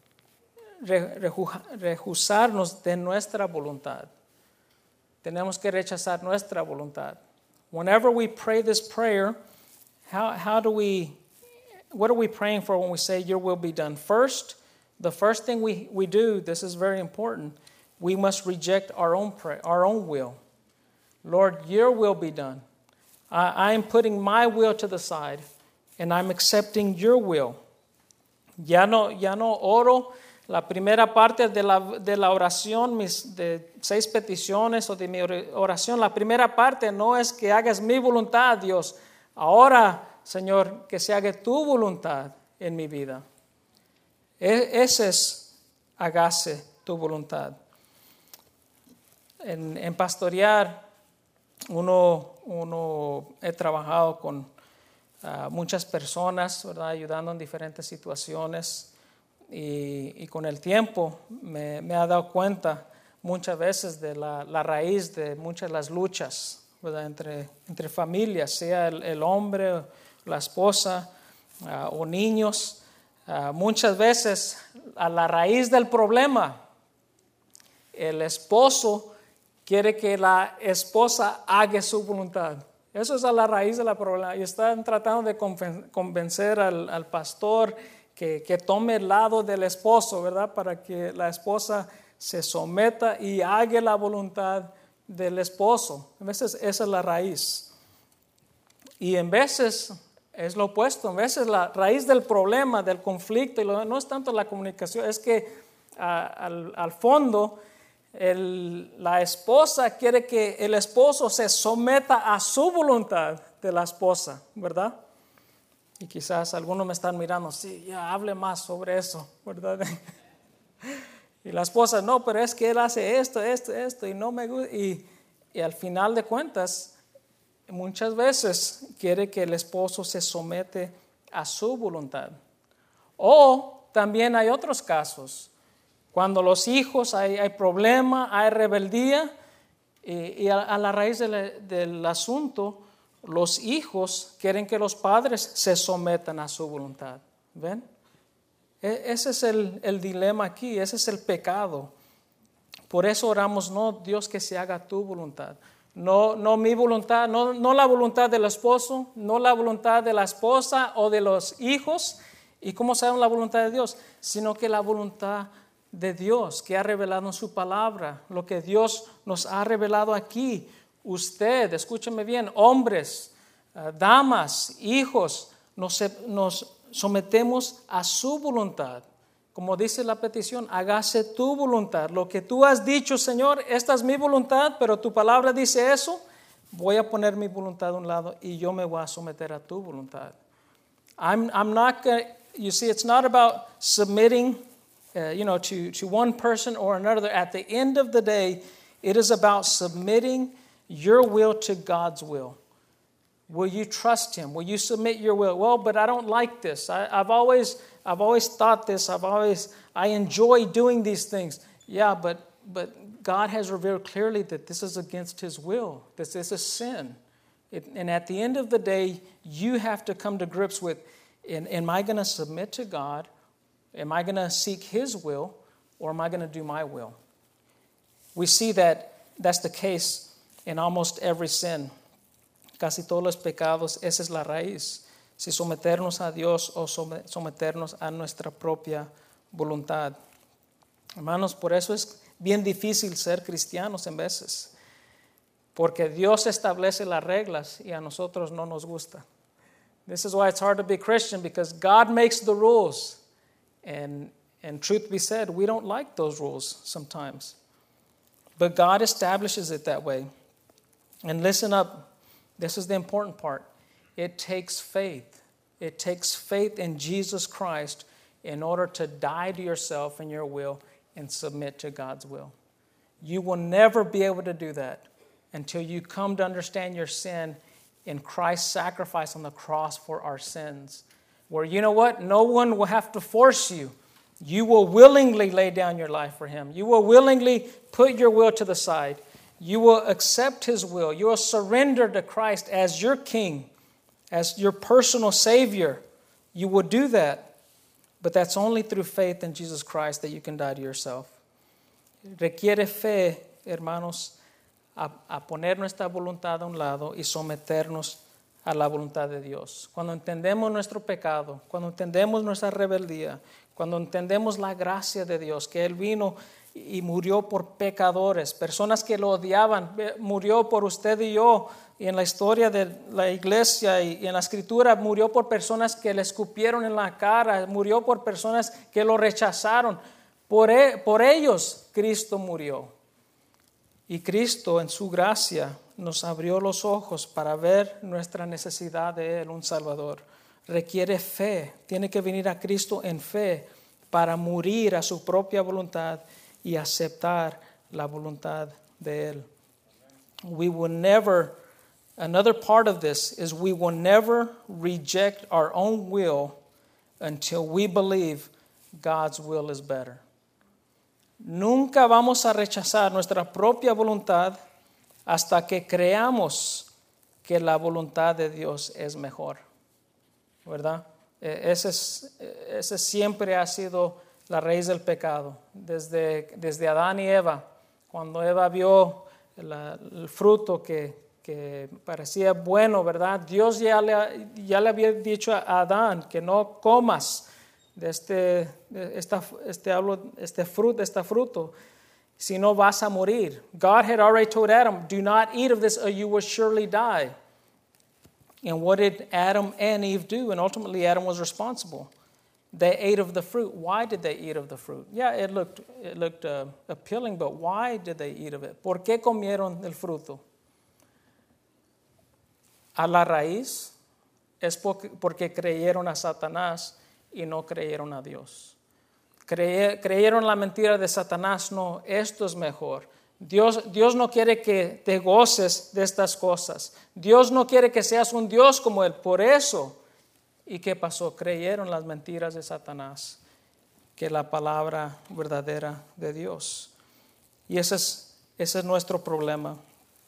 rehusarnos de nuestra voluntad. Tenemos que rechazar nuestra voluntad. Whenever we pray this prayer, how, how do we, what are we praying for when we say, your will be done? First, the first thing we, we do, this is very important, we must reject our own prayer, our own will. Lord, your will be done. I, I am putting my will to the side, and I'm accepting your will. Ya no, ya no oro la primera parte de la, de la oración, mis de seis peticiones o de mi oración. La primera parte no es que hagas mi voluntad, Dios. Ahora, Señor, que se haga tu voluntad en mi vida. E, ese es, hágase tu voluntad. en, en pastorear, uno, uno he trabajado con uh, muchas personas, ¿verdad? Ayudando en diferentes situaciones. Y, y con el tiempo me, me he dado cuenta muchas veces de la, la raíz de muchas de las luchas, ¿verdad? Entre, entre familias, sea el, el hombre, la esposa uh, o niños. Uh, muchas veces a la raíz del problema, el esposo quiere que la esposa haga su voluntad. Eso es a la raíz del problema. Y están tratando de convencer al, al pastor que, que tome el lado del esposo, ¿verdad? Para que la esposa se someta y haga la voluntad del esposo. A veces esa es la raíz. Y en veces es lo opuesto. En veces la raíz del problema, del conflicto, y lo, no es tanto la comunicación, es que a, al, al fondo el, la esposa quiere que el esposo se someta a su voluntad de la esposa, ¿verdad? Y quizás algunos me están mirando, sí, ya hable más sobre eso, ¿verdad? Y la esposa, no, pero es que él hace esto, esto, esto, y no me gusta. Y, y al final de cuentas, muchas veces quiere que el esposo se somete a su voluntad. O también hay otros casos, cuando los hijos hay, hay problema, hay rebeldía, y, y a, a la raíz del, del asunto, los hijos quieren que los padres se sometan a su voluntad. ¿Ven? E- ese es el, el dilema aquí, ese es el pecado. Por eso oramos, no, Dios, que se haga tu voluntad. No, no mi voluntad, no, no la voluntad del esposo, no la voluntad de la esposa o de los hijos. ¿Y cómo sabemos la voluntad de Dios? Sino que la voluntad de Dios, que ha revelado en su palabra, lo que Dios nos ha revelado aquí. Usted, escúcheme bien, hombres, uh, damas, hijos, nos, nos sometemos a su voluntad. Como dice la petición, hágase tu voluntad. Lo que tú has dicho, Señor, esta es mi voluntad, pero tu palabra dice eso, voy a poner mi voluntad a un lado y yo me voy a someter a tu voluntad. I'm, I'm not gonna, you see, it's not about submitting, uh, you know, to, to one person or another. At the end of the day, it is about submitting your will to God's will. Will you trust Him? Will you submit your will? Well, but I don't like this. I, I've always, I've always thought this. I've always, I enjoy doing these things. Yeah, but, but God has revealed clearly that this is against His will. This is a sin. It, and at the end of the day, you have to come to grips with, am, am I going to submit to God? Am I going to seek His will? Or am I going to do my will? We see that that's the case en almost every sin. Casi todos los pecados, esa es la raíz. Si someternos a Dios o someternos a nuestra propia voluntad. Hermanos, por eso es bien difícil ser cristianos en veces. Porque Dios establece las reglas y a nosotros no nos gusta. This is why it's hard to be Christian, because God makes the rules. And, and truth be said, we don't like those rules sometimes. But God establishes it that way. And listen up, this is the important part. It takes faith. It takes faith in Jesus Christ in order to die to yourself and your will and submit to God's will. You will never be able to do that until you come to understand your sin in Christ's sacrifice on the cross for our sins. Where, you know what? No one will have to force you. You will willingly lay down your life for Him. You will willingly put your will to the side. You will accept His will. You will surrender to Christ as your King, as your personal Savior. You will do that. But that's only through faith in Jesus Christ that you can die to yourself. Requiere fe, hermanos, a, a poner nuestra voluntad a un lado y someternos a la voluntad de Dios. Cuando entendemos nuestro pecado, cuando entendemos nuestra rebeldía, cuando entendemos la gracia de Dios, que Él vino y murió por pecadores, personas que lo odiaban, murió por usted y yo, y en la historia de la iglesia y en la escritura murió por personas que le escupieron en la cara, murió por personas que lo rechazaron. Por, e- por ellos Cristo murió. Y Cristo en su gracia nos abrió los ojos para ver nuestra necesidad de Él, un Salvador. Requiere fe, tiene que venir a Cristo en fe para morir a su propia voluntad y aceptar la voluntad de Él. We will never, another part of this is we will never reject our own will until we believe God's will is better. Nunca vamos a rechazar nuestra propia voluntad hasta que creamos que la voluntad de Dios es mejor, ¿verdad? Ese, es, ese siempre ha sido la raíz del pecado. Desde, desde Adán y Eva, cuando Eva vio la, el fruto que, que parecía bueno, ¿verdad? Dios ya le, ya le había dicho a Adán que no comas de este, de esta, este, este, fruto, este fruto, si no vas a morir. God had already told Adam, do not eat of this or you will surely die. And what did Adam and Eve do? And ultimately Adam was responsible. They ate of the fruit. Why did they eat of the fruit? Yeah, it looked, it looked uh, appealing, but why did they eat of it? ¿Por qué comieron del fruto? A la raíz es porque, porque creyeron a Satanás y no creyeron a Dios. Creye, creyeron la mentira de Satanás. No, esto es mejor. Dios, Dios no quiere que te goces de estas cosas. Dios no quiere que seas un Dios como Él. Por eso, ¿y qué pasó? Creyeron las mentiras de Satanás, que la palabra verdadera de Dios. Y ese es, ese es nuestro problema.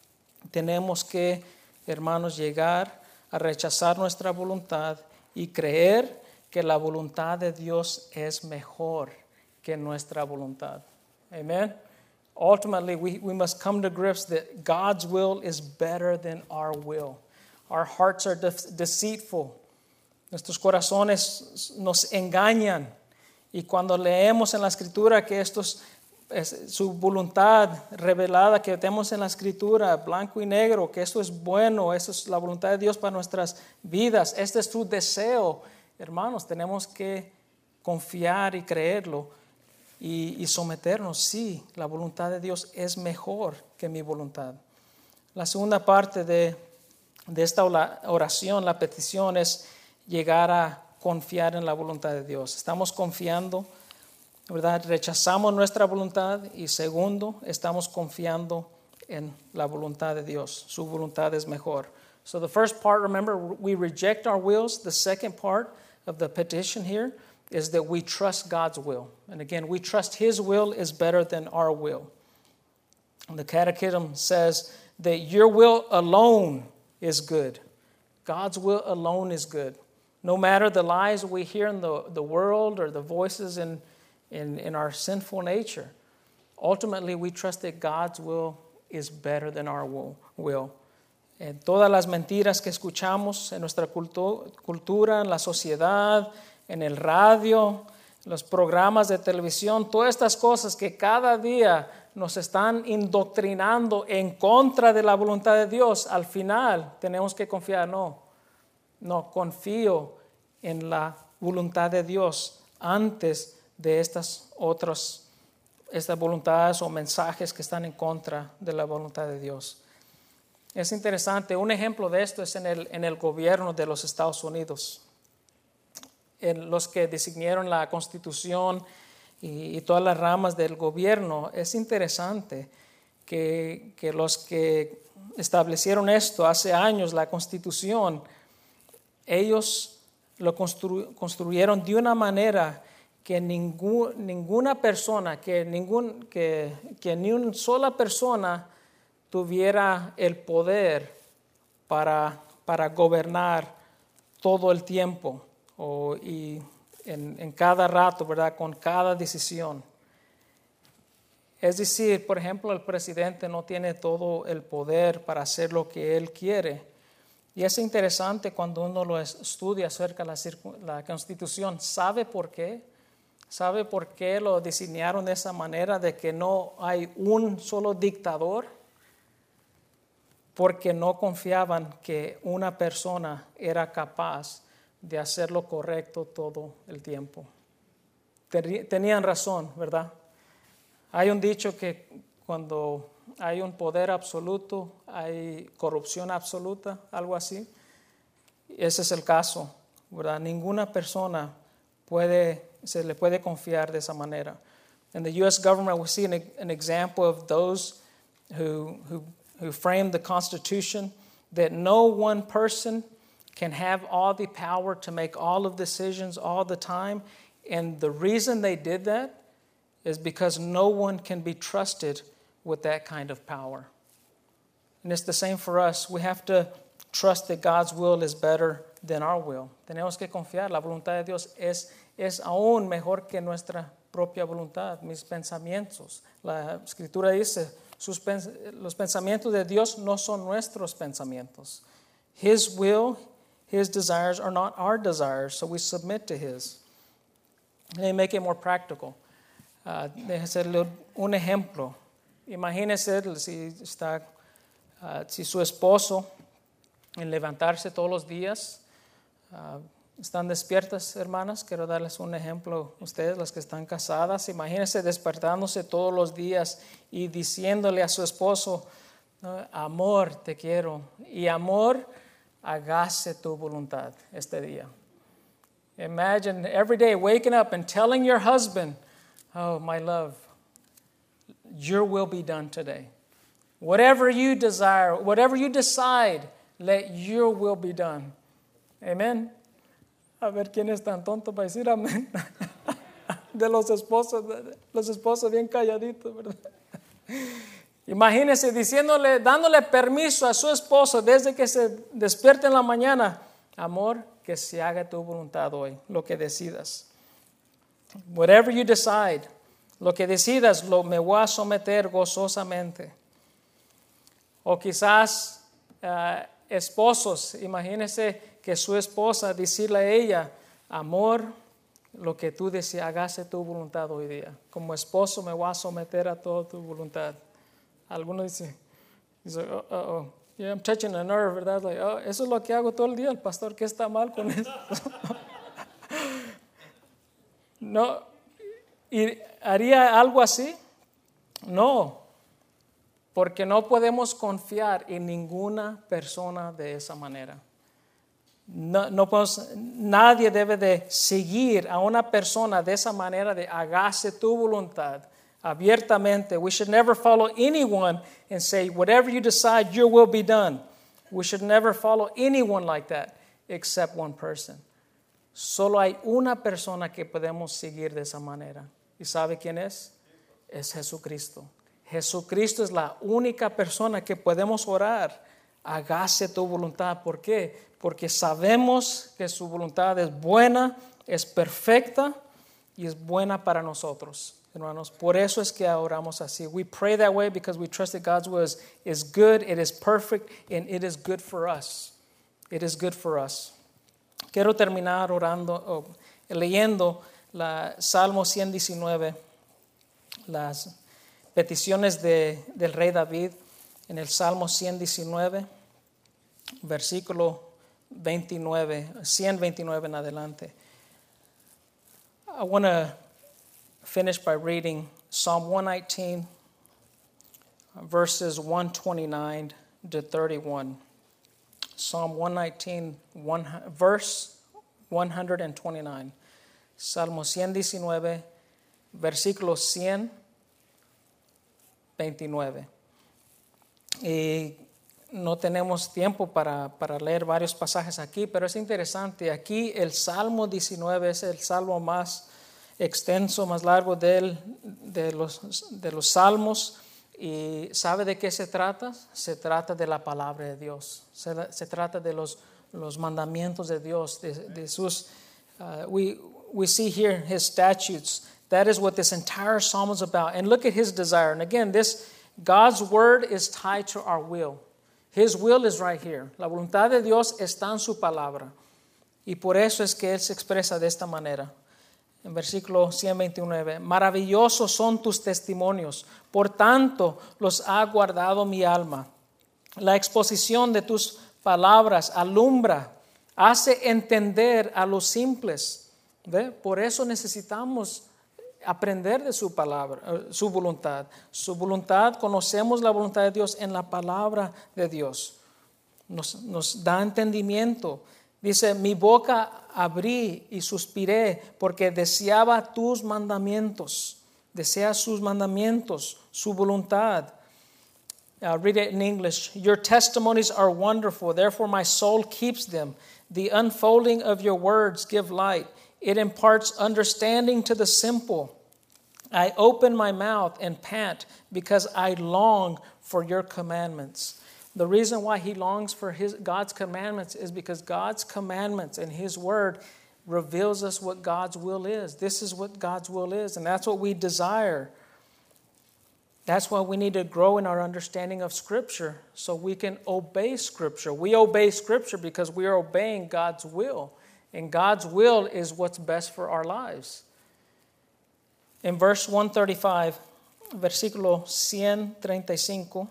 Tenemos que, hermanos, llegar a rechazar nuestra voluntad y creer que la voluntad de Dios es mejor que nuestra voluntad. Amen. Ultimately, we, we must come to grips that God's will is better than our will. Our hearts are de- deceitful. Nuestros corazones nos engañan. Y cuando leemos en la Escritura que esto es, es su voluntad revelada que tenemos en la Escritura, blanco y negro, que esto es bueno, esto es la voluntad de Dios para nuestras vidas, este es su deseo, hermanos, tenemos que confiar y creerlo. Y, y someternos, sí, la voluntad de Dios es mejor que mi voluntad. La segunda parte de, de esta oración, la petición, es llegar a confiar en la voluntad de Dios. Estamos confiando, ¿verdad? Rechazamos nuestra voluntad y segundo, estamos confiando en la voluntad de Dios. Su voluntad es mejor. So the first part, remember, we reject our wills. The second part of the petition here is that we trust God's will. And again, we trust His will is better than our will. And the Catechism says that your will alone is good. God's will alone is good. No matter the lies we hear in the, the world or the voices in, in, in our sinful nature, ultimately we trust that God's will is better than our will. will. En todas las mentiras que escuchamos en nuestra cultu- cultura, en la sociedad, en el radio, los programas de televisión, todas estas cosas que cada día nos están indoctrinando en contra de la voluntad de Dios, al final tenemos que confiar, no, no, confío en la voluntad de Dios antes de estas otras, estas voluntades o mensajes que están en contra de la voluntad de Dios. Es interesante, un ejemplo de esto es en el, en el gobierno de los Estados Unidos. En los que designaron la Constitución y, y todas las ramas del gobierno, es interesante que, que los que establecieron esto hace años, la Constitución, ellos lo constru, construyeron de una manera que ningún, ninguna persona, que, ningún, que, que ni una sola persona tuviera el poder para, para gobernar todo el tiempo. O, y en, en cada rato, ¿verdad? Con cada decisión. Es decir, por ejemplo, el presidente no tiene todo el poder para hacer lo que él quiere. Y es interesante cuando uno lo estudia acerca de la, la Constitución. ¿Sabe por qué? ¿Sabe por qué lo diseñaron de esa manera de que no hay un solo dictador? Porque no confiaban que una persona era capaz de hacer lo correcto todo el tiempo. Tenían razón, ¿verdad? Hay un dicho que cuando hay un poder absoluto, hay corrupción absoluta, algo así. Ese es el caso, ¿verdad? Ninguna persona puede, se le puede confiar de esa manera. In the U S government, we see an, an example of those who, who, who framed the Constitution, that no one person can have all the power to make all of decisions all the time. And the reason they did that is because no one can be trusted with that kind of power. And it's the same for us. We have to trust that God's will is better than our will. Tenemos que confiar, la voluntad de Dios es, es aún mejor que nuestra propia voluntad, mis pensamientos. La Escritura dice, sus, los pensamientos de Dios no son nuestros pensamientos. His will, His desires are not our desires, so we submit to His. Let me make it more practical. Uh, déjame hacerle un ejemplo. Imagínese si, está, uh, si su esposo, en levantarse todos los días, uh, están despiertas, hermanas. Quiero darles un ejemplo a ustedes, las que están casadas. Imagínense despertándose todos los días y diciéndole a su esposo, no, amor, te quiero. Y amor, hágase tu voluntad este día. Imagine every day waking up and telling your husband, oh, my love, your will be done today. Whatever you desire, whatever you decide, let your will be done. Amen. A ver quién es tan tonto para decir amén. De los esposos, los esposos bien calladitos, ¿verdad? Imagínese diciéndole, dándole permiso a su esposo desde que se despierte en la mañana. Amor, que se haga tu voluntad hoy, lo que decidas. Whatever you decide, lo que decidas, lo me voy a someter gozosamente. O quizás uh, esposos, imagínese que su esposa decirle a ella, amor, lo que tú deseas, hágase tu voluntad hoy día. Como esposo me voy a someter a toda tu voluntad. Algunos dicen, dice, oh, oh, oh, yeah, I'm touching a nerve, ¿verdad? Like, oh, eso es lo que hago todo el día, el pastor, ¿qué está mal con eso? No, ¿y haría algo así? No, porque no podemos confiar en ninguna persona de esa manera. No, no podemos, nadie debe de seguir a una persona de esa manera de hágase tu voluntad abiertamente. We should never follow anyone and say, whatever you decide, your will be done. We should never follow anyone like that except one person. Solo hay una persona que podemos seguir de esa manera. ¿Y sabe quién es? Es Jesucristo. Jesucristo es la única persona que podemos orar. Hágase tu voluntad. ¿Por qué? Porque sabemos que su voluntad es buena, es perfecta y es buena para nosotros, hermanos. Por eso es que oramos así. We pray that way because we trust that God's will is, is good, it is perfect, and it is good for us. It is good for us. Quiero terminar orando, oh, leyendo la Salmo ciento diecinueve, las peticiones de, del rey David en el Salmo ciento diecinueve, versículo veintinueve, ciento veintinueve en adelante. I want to finish by reading Psalm one nineteen, verses one twenty-nine to thirty-one. Psalm one nineteen, one, verse one twenty-nine. Salmo ciento diecinueve, versículo ciento veintinueve. Y no tenemos tiempo para, para leer varios pasajes aquí, pero es interesante. Aquí el Salmo diecinueve es el salmo más extenso, más largo de, de, los, de los salmos. ¿Y sabe de qué se trata? Se trata de la palabra de Dios. Se, se trata de los, los mandamientos de Dios, de, de sus... Uh, we, we see here his statutes. That is what this entire psalm is about. And look at his desire. And again, this God's word is tied to our will. His will is right here. La voluntad de Dios está en su palabra. Y por eso es que Él se expresa de esta manera. En versículo ciento veintinueve. Maravillosos son tus testimonios. Por tanto, los ha guardado mi alma. La exposición de tus palabras alumbra, hace entender a los simples. ¿Ve? Por eso necesitamos aprender de su palabra, su voluntad. Su voluntad, conocemos la voluntad de Dios en la palabra de Dios. Nos, nos da entendimiento. Dice, mi boca abrí y suspiré porque deseaba tus mandamientos. Desea sus mandamientos, su voluntad. I'll read it in English. Your testimonies are wonderful, therefore my soul keeps them. The unfolding of your words give light. It imparts understanding to the simple. I open my mouth and pant because I long for your commandments. The reason why he longs for his God's commandments is because God's commandments and his word reveals us what God's will is. This is what God's will is, and that's what we desire. That's why we need to grow in our understanding of Scripture so we can obey Scripture. We obey Scripture because we are obeying God's will, and God's will is what's best for our lives. In verse one thirty-five, versículo ciento treinta y cinco,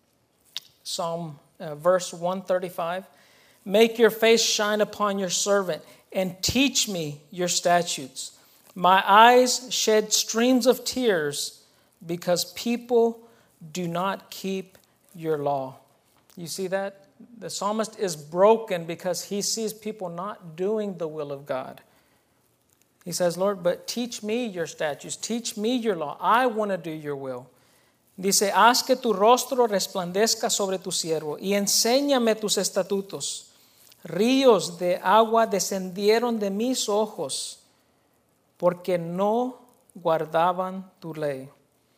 Psalm uh, verse one thirty-five, make your face shine upon your servant and teach me your statutes. My eyes shed streams of tears because people do not keep your law. You see that? The psalmist is broken because he sees people not doing the will of God. He says, Lord, but teach me your statutes. Teach me your law. I want to do your will. Dice, haz que tu rostro resplandezca sobre tu siervo y enséñame tus estatutos. Ríos de agua descendieron de mis ojos porque no guardaban tu ley.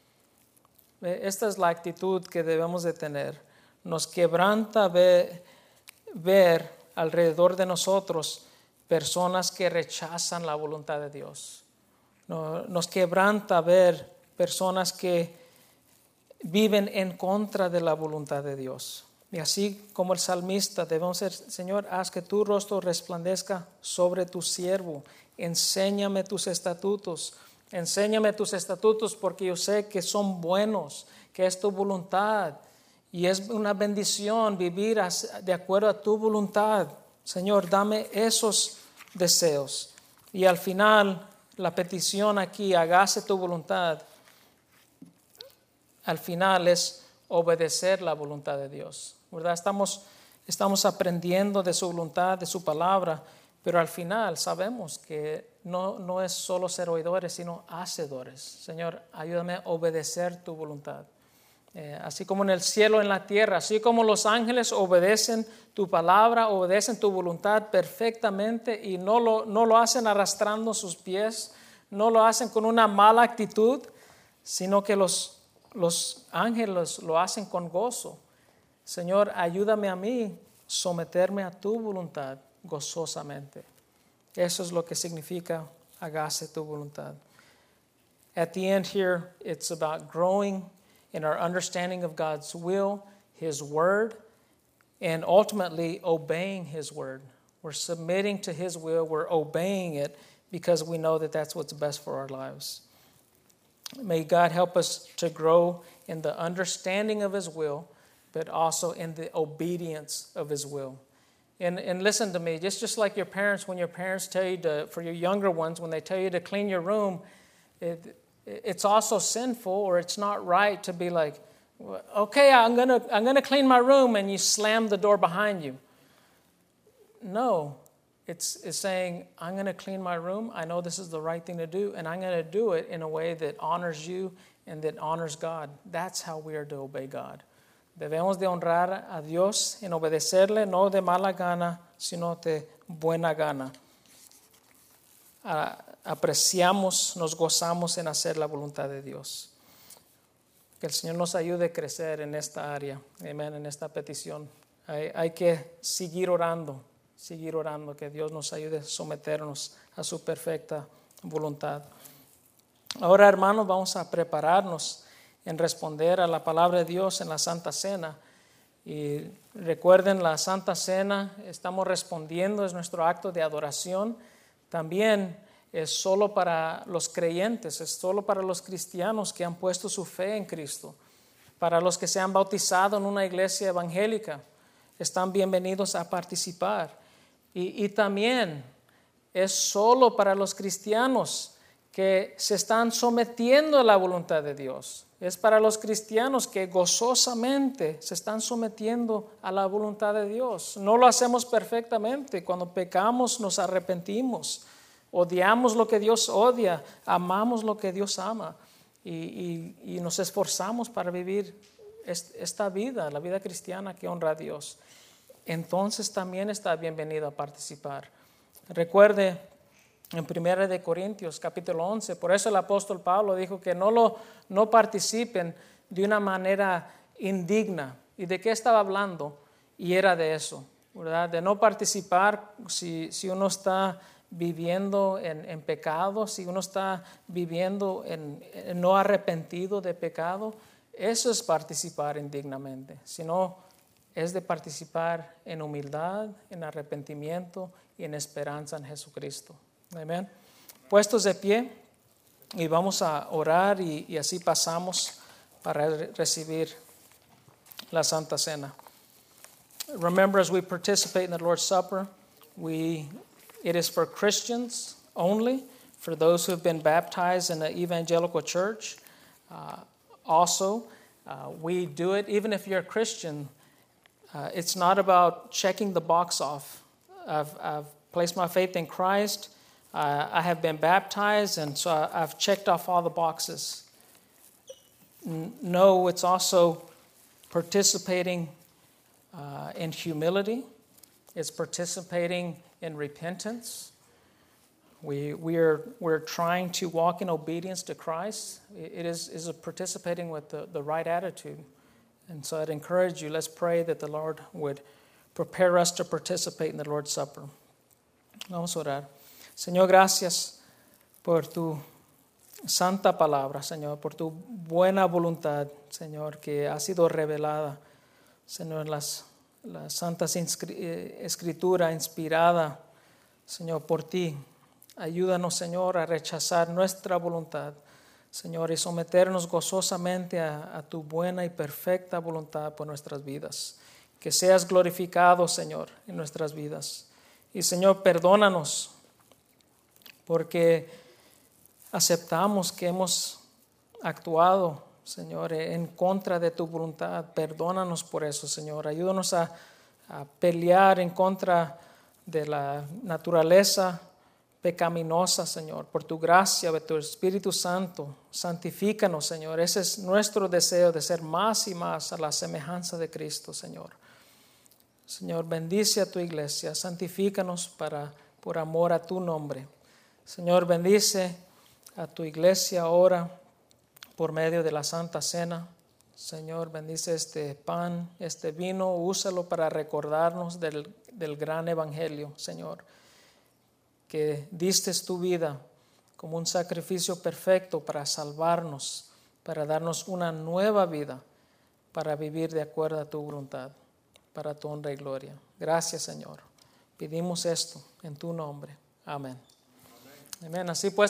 Esta es la actitud que debemos de tener. Nos quebranta ver, ver alrededor de nosotros personas que rechazan la voluntad de Dios. Nos quebranta ver personas que viven en contra de la voluntad de Dios. Y así como el salmista debemos ser, Señor, haz que tu rostro resplandezca sobre tu siervo. Enséñame tus estatutos. Enséñame tus estatutos porque yo sé que son buenos, que es tu voluntad. Y es una bendición vivir de acuerdo a tu voluntad. Señor, dame esos deseos. Y al final, la petición aquí, hágase tu voluntad, al final es obedecer la voluntad de Dios. ¿Verdad? Estamos, estamos aprendiendo de su voluntad, de su palabra, pero al final sabemos que no, no es solo ser oidores, sino hacedores. Señor, ayúdame a obedecer tu voluntad. Eh, así como en el cielo, en la tierra, así como los ángeles obedecen tu palabra, obedecen tu voluntad perfectamente y no lo, no lo hacen arrastrando sus pies, no lo hacen con una mala actitud, sino que los, los ángeles lo hacen con gozo. Señor, ayúdame a mí someterme a tu voluntad gozosamente. Eso es lo que significa hágase tu voluntad. At the end here, it's about growing in our understanding of God's will, His word, and ultimately obeying His word. We're submitting to His will, we're obeying it because we know that that's what's best for our lives. May God help us to grow in the understanding of His will, but also in the obedience of His will. And, and listen to me, just, just like your parents, when your parents tell you to, for your younger ones, when they tell you to clean your room, it, it's also sinful or it's not right to be like, okay, I'm gonna I'm gonna clean my room, and you slam the door behind you. No, it's, it's saying, I'm going to clean my room. I know this is the right thing to do, and I'm going to do it in a way that honors you and that honors God. That's how we are to obey God. Debemos de honrar a Dios en obedecerle, no de mala gana, sino de buena gana. Uh, apreciamos, nos gozamos en hacer la voluntad de Dios. Que el Señor nos ayude a crecer en esta área, amén, en esta petición. Hay, hay que seguir orando, seguir orando, que Dios nos ayude a someternos a su perfecta voluntad. Ahora, hermanos, vamos a prepararnos en responder a la palabra de Dios en la Santa Cena. Y recuerden, la Santa Cena, estamos respondiendo, es nuestro acto de adoración. También es solo para los creyentes, es solo para los cristianos que han puesto su fe en Cristo. Para los que se han bautizado en una iglesia evangélica, están bienvenidos a participar. Y, y también es solo para los cristianos que se están sometiendo a la voluntad de Dios. Es para los cristianos que gozosamente se están sometiendo a la voluntad de Dios. No lo hacemos perfectamente. Cuando pecamos nos arrepentimos. Odiamos lo que Dios odia. Amamos lo que Dios ama. Y, y, y nos esforzamos para vivir esta vida, la vida cristiana que honra a Dios, entonces también está bienvenido a participar. Recuerde en primera de Corintios capítulo once, por eso el apóstol Pablo dijo que no, lo, no participen de una manera indigna. ¿Y de qué estaba hablando? Y era de eso, ¿verdad? De no participar si, si uno está viviendo en, en pecado, si uno está viviendo en, en no arrepentido de pecado, eso es participar indignamente, sino es de participar en humildad, en arrepentimiento y en esperanza en Jesucristo. Amén. Puestos de pie y vamos a orar y, y así pasamos para recibir la Santa Cena. Remember, as we participate in the Lord's Supper, we it is for Christians only, for those who have been baptized in the evangelical church. Uh, also, uh, we do it even if you're a Christian. Uh, it's not about checking the box off. I've, I've placed my faith in Christ. Uh, I have been baptized, and so I, I've checked off all the boxes. N- no, it's also participating uh, in humility. It's participating in repentance. We, we are, we're trying to walk in obedience to Christ. It is, is a participating with the, the right attitude. And so I'd encourage you, let's pray that the Lord would prepare us to participate in the Lord's Supper. Vamos a orar. Señor, gracias por tu santa palabra, Señor, por tu buena voluntad, Señor, que ha sido revelada, Señor, las, las santas escritura inspirada, Señor, por ti. Ayúdanos, Señor, a rechazar nuestra voluntad, Señor, y someternos gozosamente a, a tu buena y perfecta voluntad por nuestras vidas. Que seas glorificado, Señor, en nuestras vidas. Y, Señor, perdónanos porque aceptamos que hemos actuado, Señor, en contra de tu voluntad. Perdónanos por eso, Señor. Ayúdanos a, a pelear en contra de la naturaleza pecaminosa, Señor. Por tu gracia, de tu Espíritu Santo, santifícanos, Señor. Ese es nuestro deseo, de ser más y más a la semejanza de Cristo, Señor. Señor, bendice a tu iglesia, santifícanos para, por amor a tu nombre. Señor, bendice a tu iglesia ahora por medio de la Santa Cena. Señor, bendice este pan, este vino, úsalo para recordarnos del, del gran evangelio, Señor, que diste tu vida como un sacrificio perfecto para salvarnos, para darnos una nueva vida, para vivir de acuerdo a tu voluntad, para tu honra y gloria. Gracias, Señor. Pedimos esto en tu nombre. Amén. Amén. Así pues.